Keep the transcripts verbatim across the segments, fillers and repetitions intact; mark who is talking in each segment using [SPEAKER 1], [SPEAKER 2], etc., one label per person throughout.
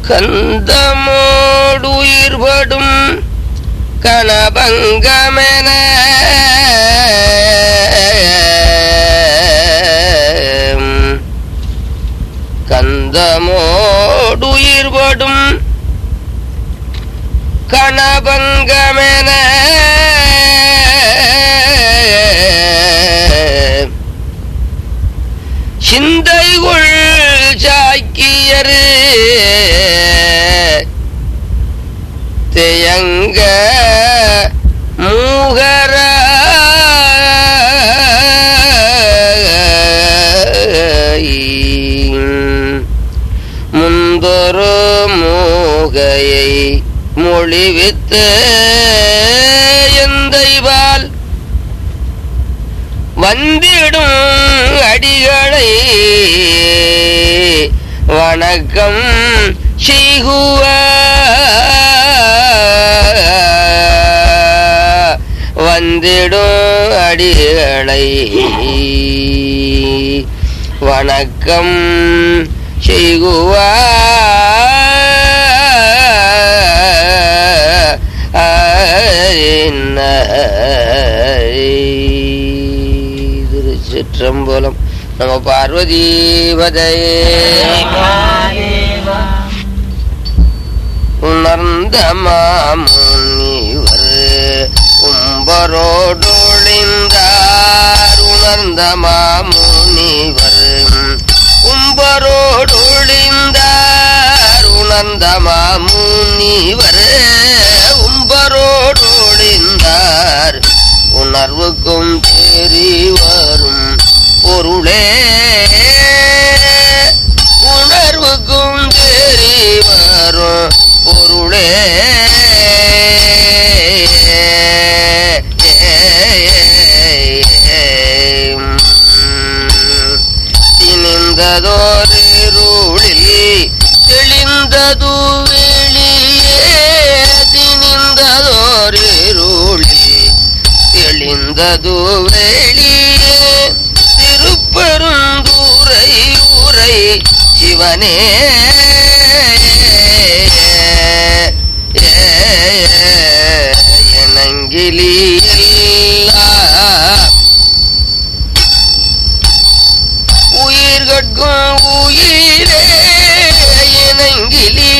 [SPEAKER 1] கந்தமோடு உயிர்படும் கணபங்கமென கந்தமோடு உயிர்படும் கணபங்கமென சிந்தைகுள் சாக்கியரு தேயங்க மூகர முந்தொரு மூகையை மொழிவித்து எந்தைவால் வந்திடும் அடிகளை வணக்கம் செய்குவ வந்திடும் அடிகளை வணக்கம் செய்குவ திருச்சிற்றம்பலம். நம பார்வதீபதையே. உணர்ந்த மாமுனிவர் உம்பரோடொழிந்தார். உணர்ந்த மாமுனிவர் உம்பரோடொழிந்தார். உணர்ந்த மாமுனிவர் உம்பரோடொழிந்தார். உணர்வுக்கும் தேறி வரும் பொருளே உணர்வுக்கும் தேறி வரும் பொருளே திணிந்ததோரிருளில் தெளிந்தது வெளியே. திணிந்ததோரிருளில் தெளிந்தது வெளியே. திருப்பெருந்துறை உரை சிவனே எனங்கிலி உயிர்கட்கும் உயிரே எனங்கிலி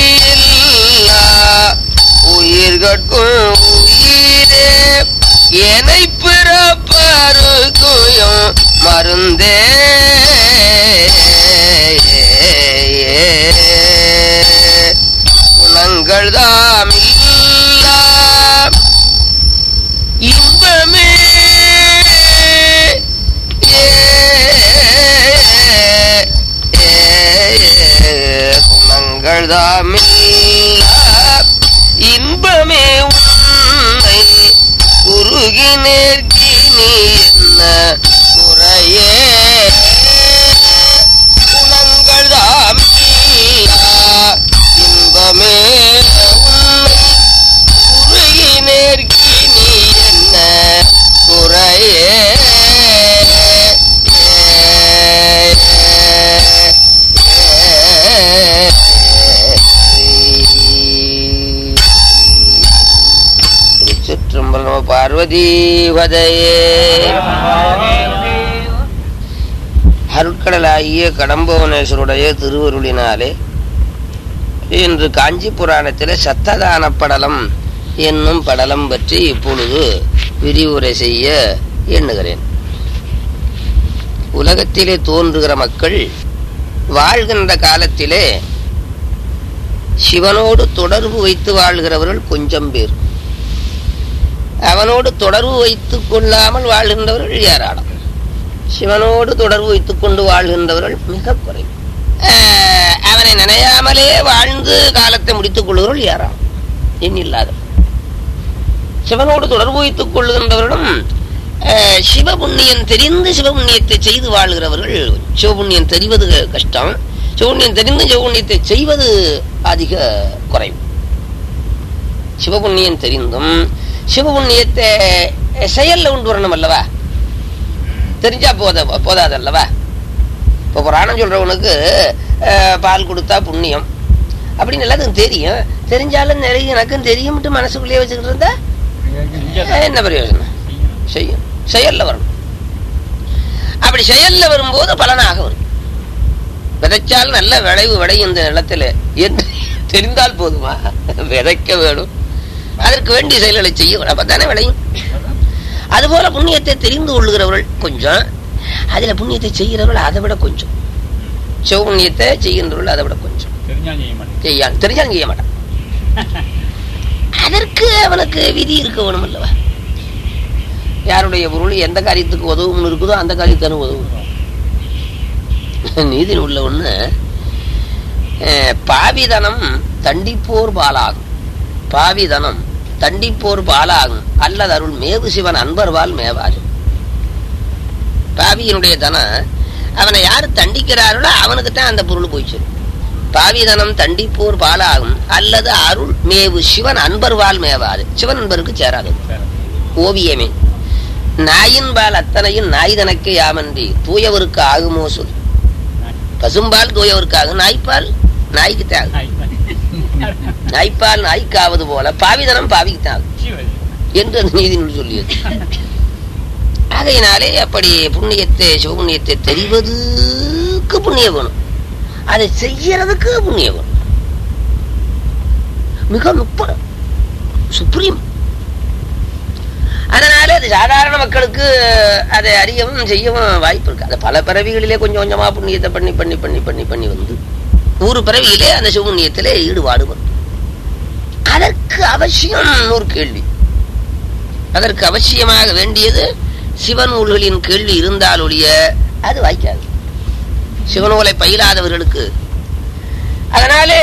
[SPEAKER 1] உயிர்கட்கும் உயிரே என்னை பிறப்பருக்கும் மருந்தே. குணங்கள் தாமில்லா இன்பமே குணங்கள் தாமில்லா இன்பமே உன்னை குறுகி நேர்கினி என்ன குறையே. குணங்கள் தாமில்லா இன்பமே உன்னை குறுகி நேர்கினி என்ன குறையே. பார்வதீபதையே. அருட்கடலாகிய கடம்பவனேஸ்வருடைய திருவருளினாலே இன்று காஞ்சி புராணத்திலே சத்ததான படலம் என்னும் படலம் பற்றி இப்பொழுது விரிவுரை செய்ய எண்ணுகிறேன். உலகத்திலே தோன்றுகிற மக்கள் வாழ்கின்ற காலத்திலே சிவனோடு தொடர்பு வைத்து வாழ்கிறவர்கள் கொஞ்சம் பேர். அவனோடு தொடர்பு வைத்துக் கொள்ளாமல் வாழ்கின்றவர்கள் ஏராளம். சிவனோடு தொடர்பு வைத்துக் கொண்டு வாழ்கின்றவர்கள் மிக குறைவு. அவனை நினையாமலே வாழ்ந்து காலத்தை முடித்துக் கொள்கிறவர்கள் ஏராளம், எண்ணில்லாத. சிவனோடு தொடர்பு வைத்துக் கொள்கின்றவர்களும் சிவபுண்ணியம் தெரிந்து சிவபுண்ணியத்தை செய்து வாழ்கிறவர்கள். சிவபுண்ணியம் தெரிவது கஷ்டம், சிவபுண்ணியம் தெரிந்து சிவபுண்ணியத்தை செய்வது அதிக குறைவு. சிவபுண்ணியம் தெரிந்தும் சிவபுண்ணியத்தை செயல்ல கொண்டு வரணும் அல்லவா? தெரிஞ்சா போத போதாது அல்லவா? இப்போ புராணம் சொல்றவனுக்கு பால் கொடுத்தா புண்ணியம், அப்படின்னு எல்லாத்துக்கும் தெரியும். தெரிஞ்சாலும் நிறைய எனக்கும் தெரியும் மனசுக்குள்ளேயே வச்சுக்கிட்டு இருந்தா என்ன பிரயோஜனம்? செய்யும், செயல்ல வரணும். அப்படி செயல்ல வரும்போது பலனாக வரும். விதைச்சால் நல்ல விளைவு விளையும் இந்த நிலத்துல என்று தெரிந்தால் போதுமா? விதைக்க வேணும், அதற்கு வேண்டிய செயல்களை செய்ய, அப்பதானே விளையும். அதுபோல புண்ணியத்தை தெரிந்து கொள்ளுகிறவர்கள் கொஞ்சம், அதுல புண்ணியத்தை செய்கிறவர்கள் அதை விட கொஞ்சம், சிவபுண்ணியத்தை செய்கின்றவர்கள் அதை விட கொஞ்சம். செய்ய தெரிஞ்சாலும் செய்ய மாட்டான். அதற்கு அவனுக்கு விதி இருக்க வேணும் அல்லவா? யாருடைய பொருள் எந்த காரியத்துக்கு உதவும் இருக்குதோ அந்த காரியத்தானு உதவும். நீதி உள்ள ஒண்ணு, பாவிதனம் தண்டிப்போர் பாலாகும், பாவிதனம் தண்டிப்போர் பாலாகும் அல்லது அருள் மேவு சிவன் அன்பர்வால் மேவாது. பாவியினுடைய தனம் அவனை யாரு தண்டிக்கிறார்களோ அவனுக்குத்தான் அந்த பொருள் போயிச்சு. பாவிதனம் தண்டிப்போர் பாலாகும் அல்லது அருள் மேவு சிவன் அன்பர்வால் மேவாது, சிவன் அன்பருக்கு சேராது. ஓவியமே நாயின்பால் அத்தனையும் நாய் தனக்கு யாமன்றி தூயவருக்கு ஆகுமோ சொல். பசும்பால் தூயவருக்கு ஆகும், நாய்ப்பால் நாய்க்குத்தான் ஆகும். நாய்ப்பால் நாய்க்காவது போல பாவிதனம் பாவிக்குத்தான் என்று அந்த நீதி நூல் சொல்லியது. ஆகையினாலே அப்படி புண்ணியத்தை சிவபுண்ணியத்தை தெரிவதுக்கு புண்ணியம் வேணும், அதை செய்யறதுக்கு புண்ணியம் வேணும். மிக நுட்பம், சுப்ரீம். அதனால அது சாதாரண மக்களுக்கு அதை அறியவும் செய்யவும் வாய்ப்பு இருக்கு. அது பல பிறவிகளிலே கொஞ்சம் கொஞ்சமா புண்ணியத்தை பண்ணி பண்ணி பண்ணி பண்ணி பண்ணி வந்து ஒரு பிறவியிலே அந்த சிவபுண்ணியத்திலே ஈடுபாடு வரும். அதற்கு அவசியம் ஒரு கேள்வி, அதற்கு அவசியமாக வேண்டியது சிவநூல்களின் கேள்வி இருந்தால் ஒழிய அது வாய்க்காது சிவநூலை பயிலாதவர்களுக்கு. அதனாலே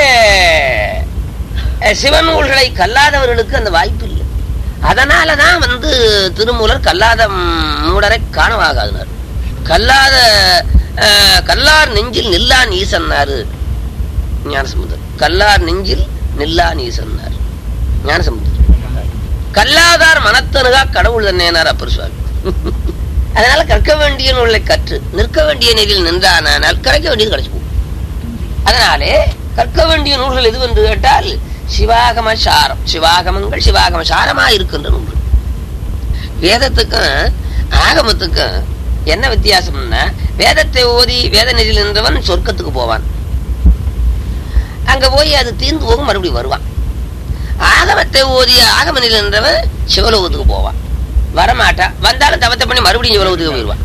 [SPEAKER 1] சிவநூல்களை கல்லாதவர்களுக்கு அந்த வாய்ப்பு இல்லை. அதனாலதான் வந்து திருமூலர் கல்லாத மூடரை காணவாகாதுனார். கல்லாத கல்லார் நெஞ்சில் நில்லான் ஈசன்னாரு ஞானசமுதர். கல்லார் நெஞ்சில் நில்லான் ஈசன்னார் ஞானசமுதர். கல்லாதார் மனத்தனுகா கடவுள் தன்னேனார் அப்பர் சுவாமி. அதனால கற்க வேண்டிய நூலை கற்று நிற்க வேண்டிய நீரில் நின்றானால் கற்க வேண்டியது கிடைச்சு போகும். அதனாலே கற்க வேண்டிய நூல்கள் எது என்று கேட்டால் சிவாகம சாரம், சிவாகமங்கள் சிவாகம சாரமா இருக்கின்ற நூல்கள். வேதத்துக்கும் ஆகமத்துக்கும் என்ன வித்தியாசம்னா, வேதத்தை ஓதி வேத நெறியில் நின்றவன் சொர்க்கத்துக்கு போவான், அங்க போய் அது தீர்ந்து போகும், மறுபடியும் வருவான். ஆகமத்தை ஓதிய ஆகம நிலையில் நின்றவன் சிவலோகத்துக்கு போவான், வரமாட்டான், வந்தாலும் தவத்தை பண்ணி மறுபடியும் சிவலோகத்துக்கு போயிடுவான்.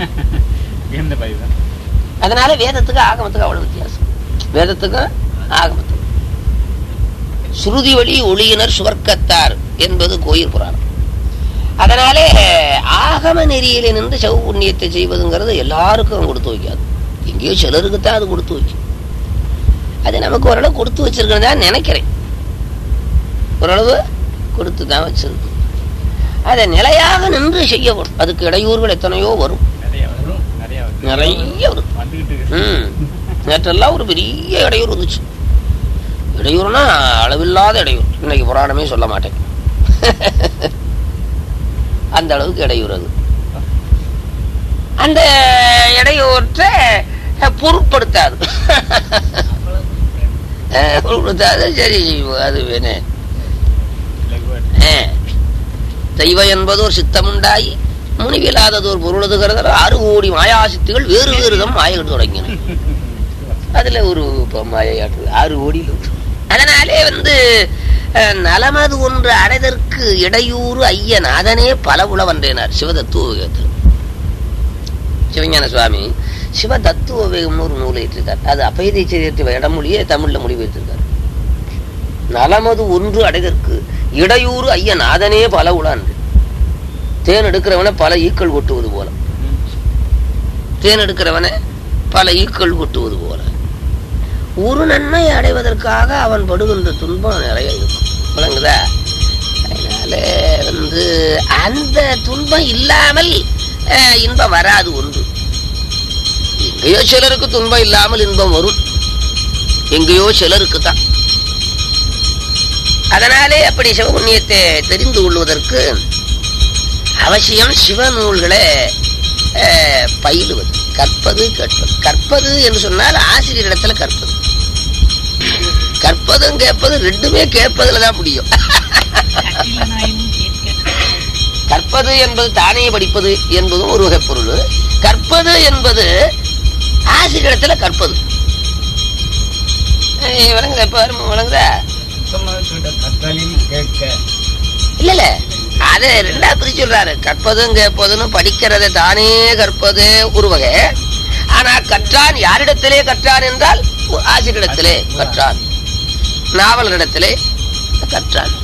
[SPEAKER 1] அதனால வேதத்துக்கு ஆகமத்துக்கு அவ்வளவு வித்தியாசம். வேதத்துக்கு ஆகமத்துக்கு சுருதி வழி ஒளியினர் சுவர்க்கத்தார் என்பது கோயில் புராணம். அதனாலே ஆகம நெறியிலே நின்று சவு புண்ணியத்தை செய்வதுங்கிறது எல்லாருக்கும் கொடுத்து வைக்காது, எங்கேயோ சிலருக்குத்தான் அது கொடுத்து வைக்கும். அது நமக்கு ஓரளவு கொடுத்து வச்சிருக்கிறதா நினைக்கிறேன், ஓரளவு கொடுத்து தான் வச்சிருக்கு. அதை நிலையாக நின்று செய்யப்படும். அதுக்கு இடையூறுகள் எத்தனையோ வரும், நிறைய வரும். உம் நேற்றெல்லாம் ஒரு பெரிய இடையூறு வந்துச்சு. இடையூறுனா அளவில்லாத இடையூறு, இன்னைக்கு புராணமே சொல்ல மாட்டேன். அந்த அளவுக்கு இடையூறு. அது அந்த இடையூற்றை பொருட்படுத்தாது, பொருட்படுத்தாது. சரி, அது வேணே. தெய்வம் என்பது ஒரு சித்தமுண்டாய் முனிவில்லாதது ஒரு பொருளதுகிறது. ஆறு கோடி மாயாசித்துகள் வேறு வேறுதம் மாயங்கள் தொடங்கின. அதுல ஒரு மாயாட்டு ஆறு கோடியில். அதனாலே வந்து நலமது ஒன்று அடைதற்கு இடையூறு ஐய நாதனே பல உளவன்றேனார் சிவதத்துவ. சிவஞான சுவாமி சிவ தத்துவ வேகம்னு ஒரு நூலை ஏற்றிருக்கார். அது அப்பைதை செய்தி இடமொழியே தமிழ்ல மொழிபெயர்த்திருக்கார். நலமது ஒன்று அடைதற்கு இடையூறு ஐய நாதனே பல உளான். தேன் எடுக்கிறவனை பல ஈக்கள் கொட்டுவது போல, தேன் எடுக்கிறவனை பல ஈக்கள் கொட்டுவது போல ஒரு நன்மை அடைவதற்காக அவன் படுகின்ற துன்பம் நிறைய இருக்கும், விளங்குதா? அதனால வந்து அந்த துன்பம் இல்லாமல் இன்பம் வராது. ஒன்று எங்கேயோ சிலருக்கு துன்பம் இல்லாமல் இன்பம் வரும், எங்கேயோ சிலருக்கு தான். அதனாலே அப்படி சிவபுண்ணியத்தை தெரிந்து கொள்வதற்கு அவசியம் சிவநூல்களை பயிலுவது, கற்பது, கேட்பது. கற்பது என்று சொன்னால் ஆசிரியரிடத்துல கற்பது. கற்பது கற்பதும் கேட்பதும் ரெண்டுமே கேட்பதுலதான் முடியும். கற்பது என்பது தானே படிப்பது என்பதும் ஒரு வகை பொருள். கற்பது என்பது ஆசிரியத்துல கற்பது விளங்குதா? இப்ப விளங்குதா? இல்ல இல்ல அது ரெண்டா பிரிச்சு சொல்றாரு. கற்பதும் கேட்பதுன்னு படிக்கிறத தானே கற்பது ஒரு வகை. ஆனா கற்றான் யாரிடத்திலே கற்றான் என்றால் ஆசிரியரிடத்திலே கற்றான், நாவலரிடத்திலே கற்றான்.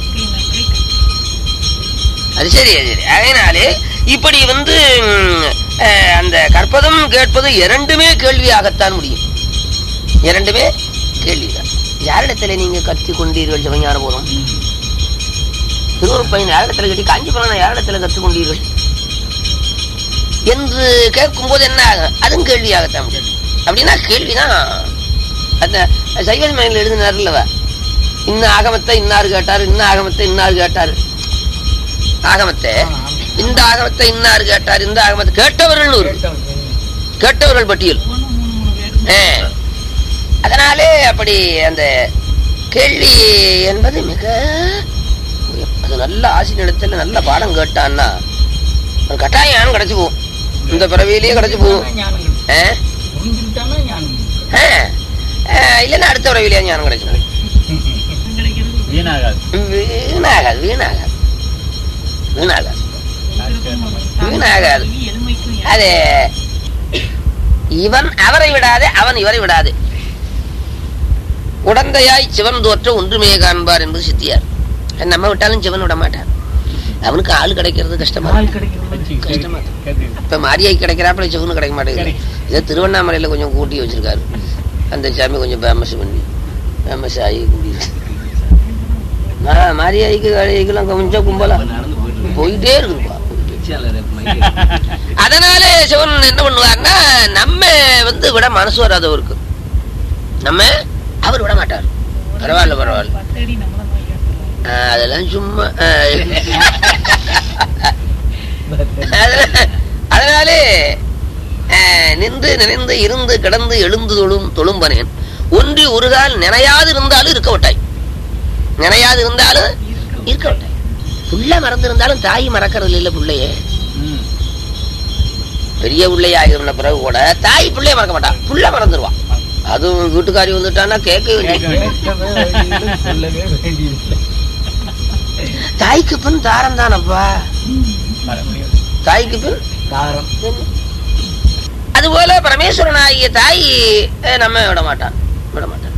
[SPEAKER 1] அது சரி சரி. அதனாலே இப்படி வந்து அந்த கற்பதும் கேட்பதும் இரண்டுமே கேள்வியாகத்தான் முடியும். இரண்டுமே கேள்விதான். யாரிடத்துல நீங்க கற்றுக் கொண்டீர்கள் சிவஞான போதும்? திருவூர் பையன் யாரிடத்துல கட்டி காஞ்சிபுரம் யாரிடத்துல கற்றுக்கொண்டீர்கள் என்று கேட்கும் போது என்ன ஆகும்? அதுவும் கேள்வியாகத்தான் முடியும். அப்படின்னா கேள்விதான். அந்த சைவ மயனில் எழுதினார் இல்லவா, இன்ன ஆகமத்தை இன்னாரு கேட்டாரு, இன்ன ஆகமத்தை இன்னாரு கேட்டாரு. ஆகமத்தை இந்த ஆகமத்தை இன்னாரு கேட்டார், இந்த ஆகமத்தை கேட்டவர்கள் கேட்டவர்கள் பட்டியல். அதனாலே அப்படி அந்த கேள்வி என்பது மிக அது நல்ல ஆசிரியத்துல நல்ல பாடம் கேட்டான்னா கட்டாயம் ஞானம் கிடைச்சு போகும். இந்த பிறவியிலேயே கிடைச்சு போகும். இல்லைன்னா அடுத்த பிறவிலேயே ஞானம் கிடைச்சிடும். வீணாகாது வீணாகாது வீணாகாது வீணாகாது. அது இவன் அவரை விடாது, அவன் இவரை விடாது. உடந்தையாய் சிவன் தோற்ற ஒன்றுமே காண்பார் என்பது சித்தியார். நம்ம விட்டாலும் சிவன் விட மாட்டான். அவனுக்கு ஆள் கிடைக்கிறது கஷ்டமா கஷ்டமா. இப்ப மாரியாய் கிடைக்கிறாப்புல சிவனு கிடைக்க மாட்டேங்குது. இதை திருவண்ணாமலையில கொஞ்சம் கூட்டி வச்சிருக்காரு. அந்த சாமி கொஞ்சம் ஃபேமஸ் பண்ணி ஃபேமஸ் ஆகி கூட்டிட்டு மாரியாய்க்கு கடைக்கெல்லாம் கொஞ்சம் கும்பலா போயிட்டே இருக்குப்பா. அதனால சிவன் என்ன பண்ணுவார்னா நம்ம வந்து விட மனசு வராதவருக்கு நம்ம அவர் விட மாட்டார். பரவாயில்ல பரவாயில்ல அதெல்லாம் சும்மா. அதனாலே நின்று நினைந்து இருந்து கிடந்து எழுந்து தொழும் தொழும்பனேன் ஒன்றி ஒரு கால் நினையாது இருந்தாலும் இருக்க விட்டாய், நினையாது இருந்தாலும் இருக்க விட்டாய். புள்ள மறந்து இருந்தாலும் தாய் மறக்கிறது இல்ல. பிள்ளையே பெரிய பிள்ளையாகிற பிறகு கூட தாய் பிள்ளைய மறக்க மாட்டான், புள்ள மறந்துடுவான். அதுவும் வீட்டுக்காரி வந்துட்டான்னா கேட்க தாய்க்கு பின் தாரம் தானப்பா, தாய்க்கு பின் தாரம். அதுபோல பரமேஸ்வரன் ஆகிய தாய் நம்ம விட மாட்டான் விட மாட்டான்.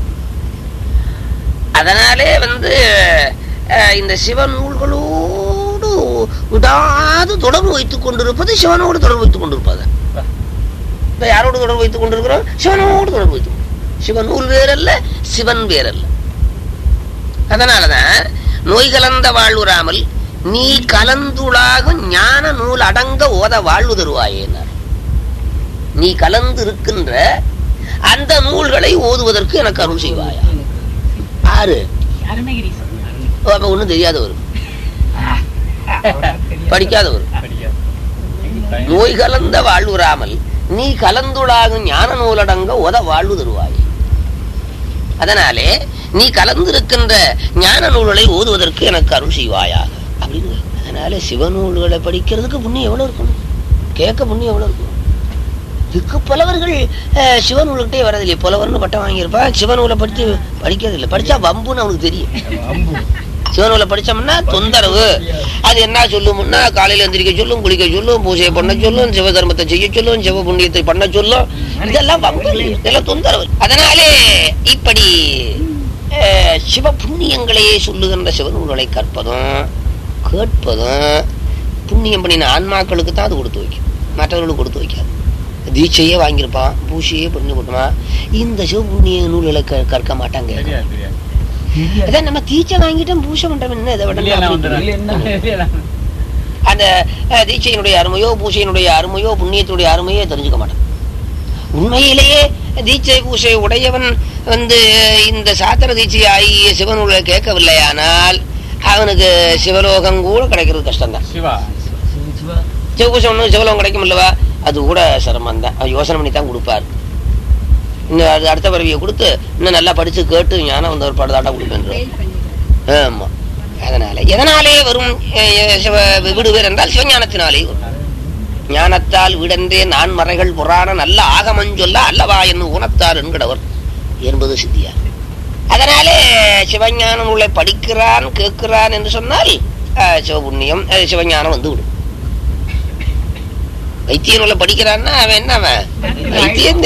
[SPEAKER 1] அதனாலே வந்து இந்த சிவன் நூல்களோடு விடாது தொடர்பு வைத்துக் கொண்டிருப்பது சிவனோடு தொடர்பு வைத்துக் கொண்டிருப்பது. இப்ப யாரோடு தொடர்பு வைத்துக் கொண்டிருக்கிறோம்? சிவனோடு தொடர்பு வைத்துக். சிவநூல் வேறல்ல, சிவன் வேறல்ல. அதனாலதான் நோய் கலந்த வாழ்வுறாமல் நீ கலந்துளாகும் ஞான நூல் அடங்க ஓத வாழ்வு தருவாயேனார். நீ கலந்து இருக்கின்ற அந்த நூல்களை ஓதுவதற்கு எனக்கு அருள் செய்வாயா. ஆறு ஒண்ணும் தெரியாதவர், படிக்காதவர். நோய் கலந்த வாழ்வுறாமல் நீ கலந்துளாகும் ஞான நூலடங்க ஓத வாழ்வு தருவாய். அதனாலே நீ கலந்திருக்கின்ற ஞான நூல்களை ஓதுவதற்கு எனக்கு அருள் செய்வாயாக அப்படின்னு. அதனால சிவநூல்களை படிக்கிறதுக்கு புண்ணியம் எவ்வளவு இருக்கணும், கேட்க புண்ணியம் எவ்வளவு இருக்கணும். இதுக்கு புலவர்கள் சிவநூல்கிட்டே வரதில்லை. புலவர்னு பட்டம் வாங்கியிருப்பா, சிவநூலை படிச்சு படிக்கிறது இல்லை. படிச்சா வம்புன்னு அவனுக்கு தெரியும். சிவநூலை படிச்சோம்னா தொந்தரவு. அது என்ன சொல்லும்னா காலையில எந்திரிக்க சொல்லும், குளிக்க சொல்லும், பூஜையை பண்ண சொல்லும், சிவ தர்மத்தை செய்ய சொல்லும், சிவ புண்ணியத்தை பண்ண சொல்லும். இதெல்லாம் வம்பு, இதெல்லாம் தொந்தரவு. அதனாலே இப்படி சிவ புண்ணியங்களையே சொல்லுகின்ற சிவநூல்களை கற்பதும் கேட்பதும் புண்ணியம் பண்ணின ஆன்மாக்களுக்கு தான் அது கொடுத்து வைக்கும், மற்றவர்களுக்கு கொடுத்து வைக்காது. தீட்சையே வாங்கியிருப்பான், பூசையே பண்ணி கொடுப்பான், இந்த சிவ புண்ணிய நூல்களை கற்க மாட்டாங்க. அதான் நம்ம தீட்சை வாங்கிட்டோம் பூசை பண்றோம் என்ன இதை விட அந்த தீட்சையினுடைய அருமையோ பூசையினுடைய அருமையோ புண்ணியத்தினுடைய அருமையோ தெரிஞ்சுக்க மாட்டான். உண்மையிலேயே தீட்சை பூசை உடையவன் வந்து இந்த சாத்திர தீட்சை ஆகிய சிவநூலை கேட்கவில்லையானால் அவனுக்கு சிவலோகம் கூட கிடைக்கிறது கஷ்டம்தான். சிவபூசை ஒண்ணு சிவலோகம் கிடைக்கும் இல்லவா, அது கூட சிரமம் தான். யோசனை பண்ணி தான் கொடுப்பாரு. இன்னும் அது அடுத்த பிறவியை கொடுத்து இன்னும் நல்லா படிச்சு கேட்டு ஞானம் வந்த ஒரு பாடுதாட்டா கொடுப்பேன். ஆமா, அதனால எதனாலே வரும் விடுவேர் என்றால் சிவஞானத்தினாலே வரும். ஞானத்தால் விடன்றே நான் மறைகள் புராண நல்ல ஆகமஞ்சொல்ல அல்லவா என்று ஊனத்தார் என்கிறவர் என்பது சித்தியார். அதனாலே சிவஞான நூலை படிக்கிறான் கேட்கிறான் என்று சொன்னால் சிவபுண்ணியம், சிவஞானம் வந்து விடும். வைத்திய நூலை படிக்கிறான்னா அவன் என்ன, அவன் வைத்தியம்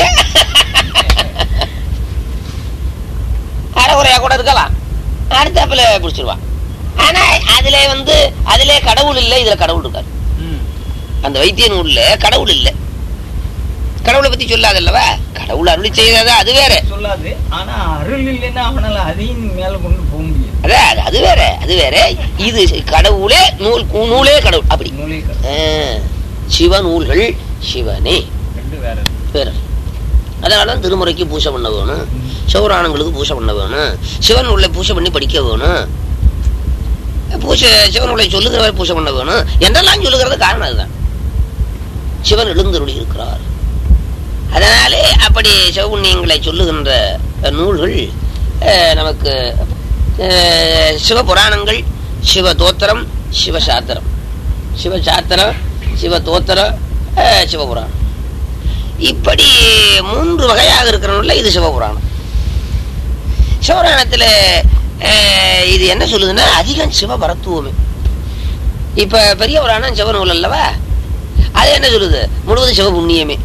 [SPEAKER 1] அறகுறையா கூட இருக்கலாம், அடுத்தாப்புல பிடிச்சிருவான். ஆனா அதுல வந்து அதுல கடவுள் இல்லை, இதுல கடவுள் இருக்காரு. அந்த வைத்திய நூல்ல கடவுள் இல்லை. கடவுளை பத்தி சொல்லாதல்லவா, கடவுள் அருளி செய்யாத அது வேற
[SPEAKER 2] சொல்லாது. ஆனா அருள் இல்லைன்னா அவனால அதையும் மேல கொண்டு போக முடியும்.
[SPEAKER 1] அதான் அது வேற, அது வேற. இது கடவுளே நூல், நூலே கடவுள் அப்படி. சிவ நூல்கள் சிவனே வேற. அதனாலதான் திருமுறைக்கு பூசை பண்ண வேணும், சிவராணங்களுக்கு பூசை பண்ண வேணும், சிவன் நூலை பூசை பண்ணி படிக்க வேணும், பூசை சிவன் நூலை சொல்லுகிறவரை பூசை பண்ண வேணும் என்றெல்லாம் சொல்லுகிறது காரணம் அதுதான். சிவன் எழுந்தருளி இருக்கிறார். அதனாலே அப்படி சிவபுண்ணியங்களை சொல்லுகின்ற நூல்கள் நமக்கு சிவபுராணங்கள், சிவ தோத்திரம், சிவசாத்திரம், சிவசாத்திரம், சிவ தோத்திரம், சிவபுராணம், இப்படி மூன்று வகையாக இருக்கிற இது சிவபுராணம். சிவபுராணத்துல இது என்ன சொல்லுதுன்னா அதிகம் சிவபரத்துவமே. இப்ப பெரிய புராணம் சிவ நூல் அல்லவா, அது என்ன சொல்லுது, முழுவதும் சிவபுண்ணியமே.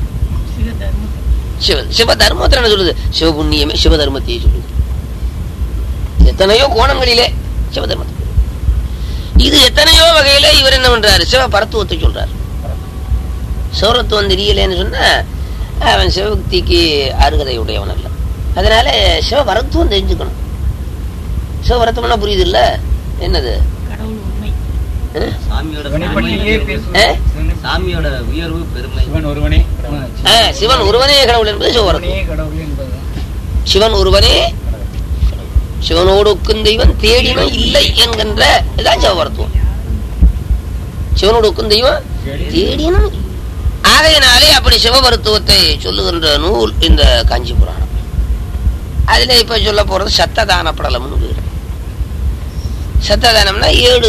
[SPEAKER 1] சிவ சிவ தர்மத்தில் என்ன சொல்லுது, சிவபுண்ணியமே சிவதர்மத்தையே சொல்லுது. எத்தனையோ கோணங்களிலே சிவதர்மத்தை, இது எத்தனையோ வகையில இவர் என்ன பண்றாரு, சிவ பரத்துவத்தை சொல்றாரு. சிவரத்துவம் தெரியலன்னு சொன்னா அவன் சிவபக்திக்கு அருகதை உடையவன் அல்ல. அதனால சிவபரத்துவம் தெரிஞ்சுக்கணும். சிவபரத்துவம்னா புரியுது இல்ல, என்னது சிவன் ஒருவனே கடவுள் என்பது சிவபரத்துவம். சிவன் ஒருவனே, சிவனோடு ஒக்கும் தெய்வம் தேடினும் இல்லை என்கின்ற இதான் சிவபரத்துவம். சிவனோடு ஒக்கும் தெய்வம் தேடினும். ஆகையினாலே அப்படி சிவபரத்துவத்தை சொல்லுகின்ற நூல் இந்த காஞ்சி புராணம். அதுல இப்ப சொல்ல போறது சத்ததான படலம்னு பேரு. சத்ததானம்னா ஏழு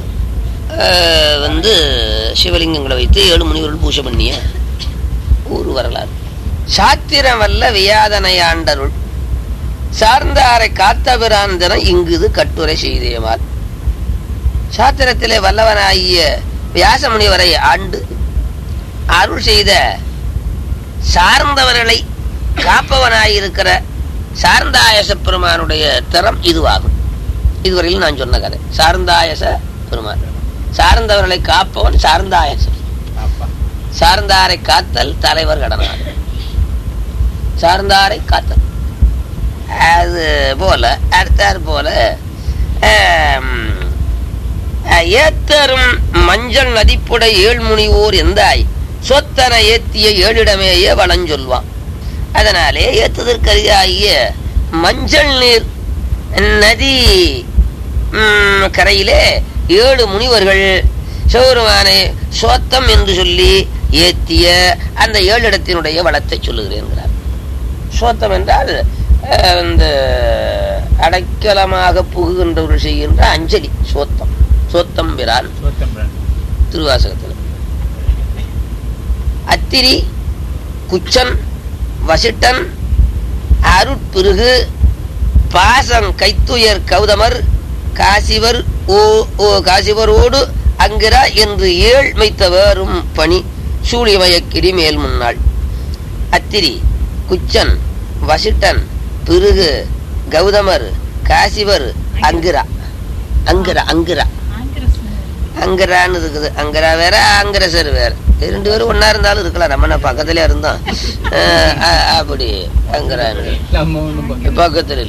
[SPEAKER 1] வந்து சிவலிங்கங்களை வைத்து ஏழு முனிவர்கள் பூஜை பண்ணிய ஒரு வரலாறு. சாத்திரம் வல்ல வியாதனையாண்டருள் சார்ந்தாரை காத்தபிராந்தன இங்குது கட்டுரை செய்தேமால். சாத்திரத்திலே வல்லவனாகிய வியாச முனிவரை ஆண்டு அருள் செய்த சார்ந்தவர்களை காப்பவனாயிருக்கிற சார்ந்தாயச பெருமானுடைய தரம் இதுவாகும். இதுவரையில் நான் சொன்ன கதை சார்ந்தாயச பெருமான். சார்ந்தவர்களை காப்பவன் சார்ந்தாயசன். சார்ந்தாரை காத்தல் தலைவர் கடனார். சார்ந்தாரை காத்தல் அது போல அடுத்தார் போல ஏத்தரும் மஞ்சள் நதிப்புடை ஏழ்முனிவோர் எந்தாய் சொத்தனை ஏத்திய ஏழிடமேயே வளஞ்சொல்வான். அதனாலே ஏத்துதற்கரியாகிய மஞ்சள் நீர் நதி கரையிலே ஏழு முனிவர்கள் சிவபெருமானை சோத்தம் என்று சொல்லி ஏத்திய அந்த ஏழு இடத்தினுடைய வளத்தை சொல்லுகிறேன். சோத்தம் என்றால் இந்த அடைக்கலமாக புகுகின்றவர்கள் செய்கின்ற அஞ்சலி சோத்தம். சோத்தம் பிரான் திருவாசகத்தில். அத்திரி, குச்சன், வசிட்டன், அருட்பிருகு, பாசம் கைத்துயர் கௌதமர், காசிவர் ஓ ஓ காசிவரோடு அங்கிரா என்று ஏழ் மைத்தவரும் பணி சூழிமயக்கிரி மேல் முன்னாள். அத்திரி, குச்சன், வசிட்டன், பிருகு, கௌதமர், காசிவர், அங்கிரா. அங்கிரா அங்கிரா அங்கரான்னு இருக்குது. அங்கரா வேற அங்கரசர் வேற. ரெண்டு பேரும் ஒன்னா இருந்தாலும் இருக்கலாம். நம்ம நான் பக்கத்துல இருந்தோம் அப்படி. அங்கரான்னு பக்கத்துல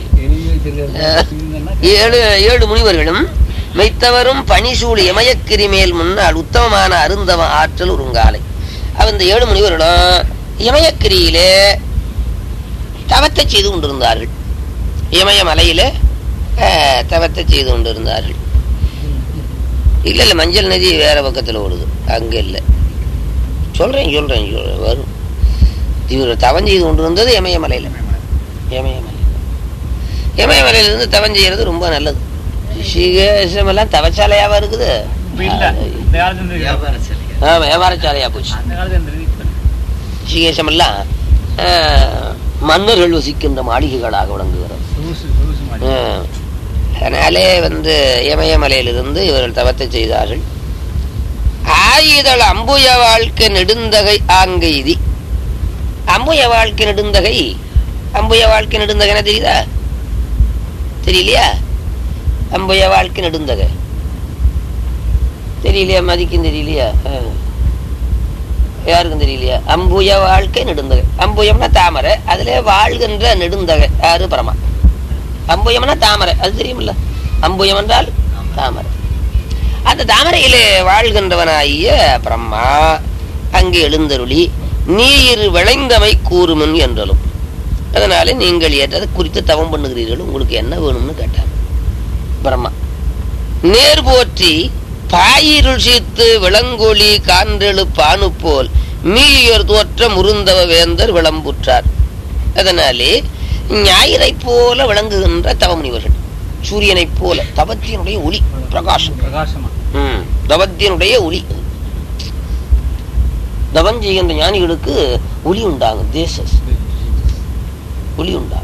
[SPEAKER 1] ஏழு ஏழு முனிவர்களும் மெய்த்தவரும் பனிசூழி இமயக்கிரி மேல் முன்னால் உத்தமமான அருந்தவ ஆற்றல் உருங்காலை. அந்த ஏழு முனிவர்களும் இமயக்கிரியிலே தவத்தை செய்து கொண்டிருந்தார்கள். இமய மலையில தவத்தை செய்து கொண்டிருந்தார்கள். இல்ல இல்ல மஞ்சள் நதி வேற பக்கத்துல ஓடுது, அங்க இல்ல. சொல்றேன் சொல்றேன் வரும். இவர் தவம் செய்து கொண்டு வந்தது இமயமலையில. இமயமலை இமயமலையிலிருந்து தவம் செய்யறது ரொம்ப நல்லது. ரிஷிகேசம் எல்லாம் தவச்சாலையாவா இருக்குது. ஆமா, வியாபாரச்சாலையா போச்சு. ரிஷிகேசம் எல்லாம் மன்னர்கள் வசிக்கின்ற மாளிகைகளாக விளங்குகிறது. அதனாலே வந்து இமயமலையிலிருந்து இவர்கள் தவத்தை செய்தார்கள். ஆயுதல் அம்புய வாழ்க்கை நெடுந்தகை ஆங்கெய்தி. அம்புய வாழ்க்கை நெடுந்தகை, அம்புய வாழ்க்கை நெடுந்தகைனா தெரியுதா? தெரியலையா? அம்புய வாழ்க்கை நெடுந்தகை தெரியலையா? மதிக்கும் தெரியலையா? யாருக்கும் தெரியலையா? அம்புய வாழ்க்கை நெடுந்தகை. அம்புயம்னா தாமரை, அதுல வாழ்கின்ற நெடுந்தகை யாரு? பரமா. அம்புயம்னா தாமரை, அது தெரியுமில்ல? அம்புயம் என்றால் தாமரை. அந்த தாமரையிலே வாழ்கின்றவனாகிய பிரம்மா அங்கே எழுந்தருளி நீர் விளைந்தமை கூறுமன் என்றலும். அதனால நீங்கள் ஏற்றது குறித்து தவம் பண்ணுகிறீர்கள், உங்களுக்கு என்ன வேணும்னு கேட்டார் பிரம்மா. நேர் போற்றி பாயிருள் சீத்து விளங்கொலி கான்றெழு பானு போல் மீயர் தோற்ற முருந்தவ வேந்தர் விளம்புற்றார். அதனாலே ஞாயிறை போல விளங்குகின்ற தவமுனிவர்கள், சூரியனை போல தவத்தினுடைய ஒளி பிரகாசம் பிரகாசமா தவத்தினுடைய ஒளி. தவம் செய்கின்ற ஞானிகளுக்கு ஒளி உண்டாகும், தேச ஒளி உண்டாகும்.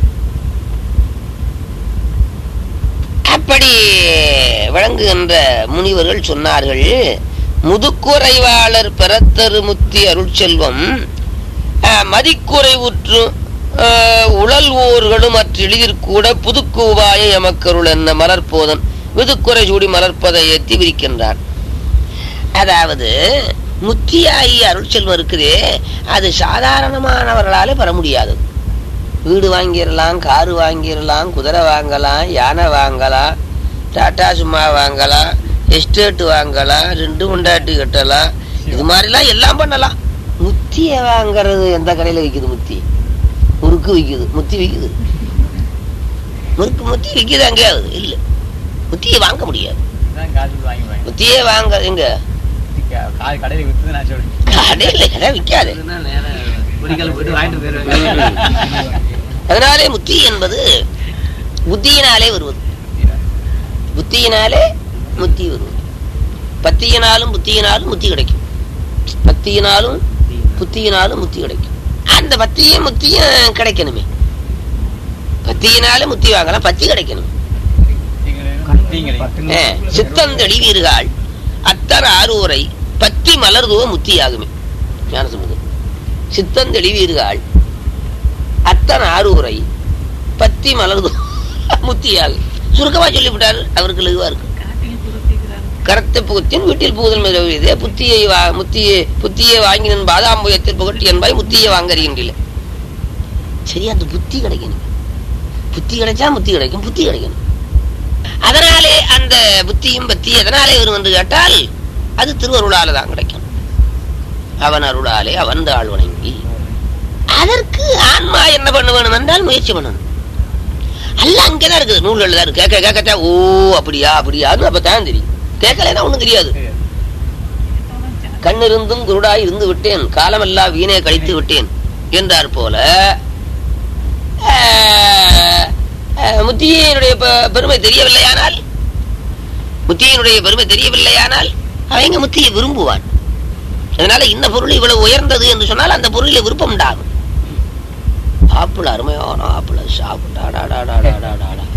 [SPEAKER 1] அப்படி விளங்குகின்ற முனிவர்கள் சொன்னார்கள், முதுக்குறைவாளர் பெறத்தரு முத்தி அருட்செல்வம் மதிக்குறைவுற்று உழல் ஊர்களும் அற்றெளிதிற்கூட புதுக்கு உபாய எமக்கருள் என்ன மலர்போதன் விதுக்குறை சூடி மலர்ப்பதை ஏற்றி விரிக்கின்றான். அதாவது முத்தியாயி அருட்செல்வம் இருக்குதே, அது சாதாரணமானவர்களாலே பெற முடியாது. வீடு வாங்கிடலாம், காரு வாங்கிடலாம், குதிரை வாங்கலாம், யானை வாங்கலாம், டாட்டா சும்மா வாங்கலாம், எஸ்டேட் வாங்கலாம், ரெண்டு கொண்டாட்டி கட்டலாம், இது மாதிரிலாம் எல்லாம் பண்ணலாம். முத்திய வாங்கறது எந்த கடையில விற்குது? முத்தி முறுக்கு விற்குது, முத்தி விற்குது, முறுக்கு முத்தி விற்குது அங்கேயாவது இல்லை. முத்தியை வாங்க முடியாது. முத்தியே வாங்க எங்க கடையில விற்காது. அதனாலே முத்தி என்பது புத்தியினாலே வருவது, புத்தியினாலே முத்தி வருவது. பத்தியினாலும் புத்தியினாலும் முத்தி கிடைக்கும், பத்தியினாலும் புத்தியினாலும் முத்தி கிடைக்கும். அந்த பத்தியும் முத்தியும் கிடைக்கணுமே, பத்தியினாலே முத்தி வாங்கலாம், பத்தி கிடைக்கணும். சித்தந்தெளிவீர்கள் அத்தர் ஆரூரை பத்தி மலர்துவ முத்தியாகுமே. ஞானசம்பந்தர் சித்தந்தெளிவீர்கள் அத்தன் ஆரூரை பத்தி மலர்துவ முத்தியாகும். சுருக்கமா சொல்லிவிட்டாரு, அவருக்கு லகுவா இருக்கு. கரத்தை புகத்தின் வீட்டில் புகுதல் புத்தியை முத்தியை புத்தியை வாங்கினன் பாதாம்பயத்தில் புகட்டி என்பாய் முத்தியை வாங்கறிகின்ற. சரி, அந்த புத்தி கிடைக்கணும். புத்தி கிடைச்சா முத்தி கிடைக்கும், புத்தி கிடைக்கணும். அதனாலே அந்த புத்தியும் பத்தி எதனாலே வரும் என்று கேட்டால் அது திருவருளால தான் கிடைக்கும். அவன் அருளாலே அவன் ஆள் வணங்கி. அதற்கு ஆன்மா என்ன பண்ண வேணும் என்றால் முயற்சி பண்ணணும். அல்ல அங்கேதான் இருக்குது, நூல்கள் தான் இருக்கு. கேட்க கேட்கத்தான் ஓ அப்படியா அப்படியான்னு அப்பதான் தெரியும். கேட்கலன்னா ஒண்ணும் தெரியாது. கண்ணிருந்தும் குருடாய் இருந்து விட்டேன், காலமெல்லாம் வீணே கழித்து விட்டேன் என்றார் போல முத்தியினுடைய பெருமை தெரியவில்லையானால் முத்தியினுடைய பெருமை தெரியவில்லையானால் அவங்க முத்தியை விரும்புவான். அதனால இந்த பொருள் இவ்வளவு உயர்ந்தது என்று சொன்னால் அந்த பொருளில விருப்பம் உண்டாகும். ஆப்பிள் அருமையான ஆப்பிள் சாப்பிட்டாடாடாடாடாடா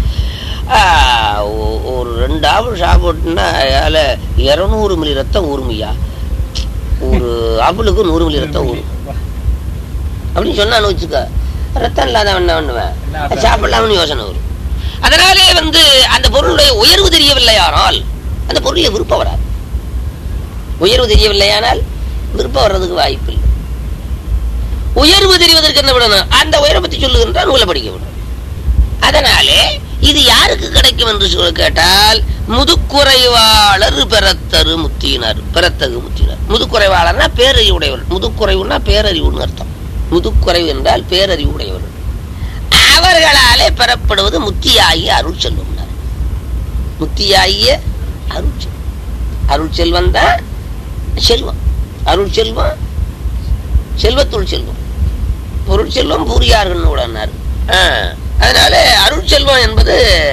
[SPEAKER 1] ஒரு ரெண்டு ஆப்பிள் சாப்பிட்டுன்னா அதில் இருநூறு மில்லி ரத்தம் ஊறுமையா, ஒரு ஆப்பிளுக்கு நூறு மில்லி ரத்தம் ஊறும் அப்படின்னு சொன்னான்னு வச்சுக்க, ரத்தம் இல்லாத என்ன பண்ணுவேன், சாப்பிடலாம்னு யோசனை வரும். அதனாலே வந்து அந்த பொருளுடைய உயர்வு தெரியவில்லையானால் அந்த பொருளை விருப்பம் வராது. உயர்வு தெரியவில்லையானால் விருப்பம் வர்றதுக்கு வாய்ப்பு இல்லை. உயர்வு தெரிவதற்கு என்ன விடணும், அந்த உயர்வை பற்றி சொல்லுகின்ற நூலை படிக்க விடும். அதனாலே இது யாருக்கு கிடைக்கும் என்று சொல்ல கேட்டால் முதுக்குறைவாளர் பெறத்தரு முத்தியினர், பெறத்தகு முத்தியினர். முதுக்குறைவாளர்னா பேரறிவுடையவர், முதுக்குறைவுனா பேரறிவுன்னு அர்த்தம். முதுக்குறைவு என்றால் பேரறிவு உடையவர்கள், அவர்களாலே பெறப்படுவது முத்தியாகிய அருள் செல்வம். முத்தியாகிய அருள் செல்வம், அருள் செல்வம் தான் செல்வம். அருள் செல்வம் செல்வத்துள் செல்வம். பொருட்செல்வம் பூரியார்கள் உடனார். அதனால அருட்செல்வம் என்பது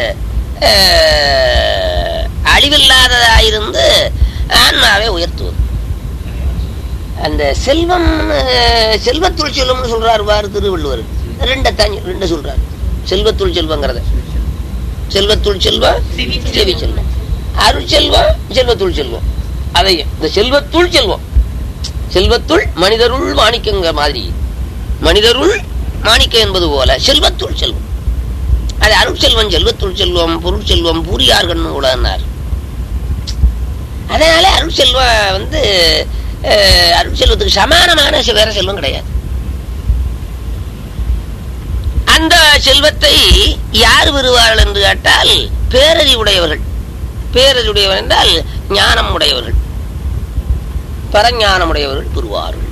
[SPEAKER 1] அழிவில்லாததாயிருந்து ஆன்மாவை உயர்த்துவது. அந்த செல்வம் செல்வத்துள் செல்வம்னு சொல்றாரு பாரு திருவள்ளுவர். ரெண்ட தாங்க ரெண்டு சொல்றாரு. செல்வத்துள் செல்வங்கிறத செல்வத்துள் செல்வம் செவி செல்வம், அருட்செல்வம் செல்வத்துள் செல்வம். அதையும் இந்த செல்வத்துள் செல்வம், செல்வத்துள் மனிதருள் மாணிக்கங்க மாதிரி, மனிதருள் மாணிக்கம் என்பது போல செல்வத்துள் செல்வம். அது அருட்செல்வம் செல்வத்துள் செல்வம் பொருட்செல்வம் பூரியார்கள் உலகனார். அதனால அருட்செல்வம் வந்து அருட்செல்வத்துக்கு சமானமான வேற செல்வம் கிடையாது. அந்த செல்வத்தை யார் பெறுவார்கள் என்று கேட்டால் பேரறிவுடையவர்கள். பேரறிவுடையவர் என்றால் ஞானம் உடையவர்கள், பரஞானமுடையவர்கள் பெறுவார்கள்.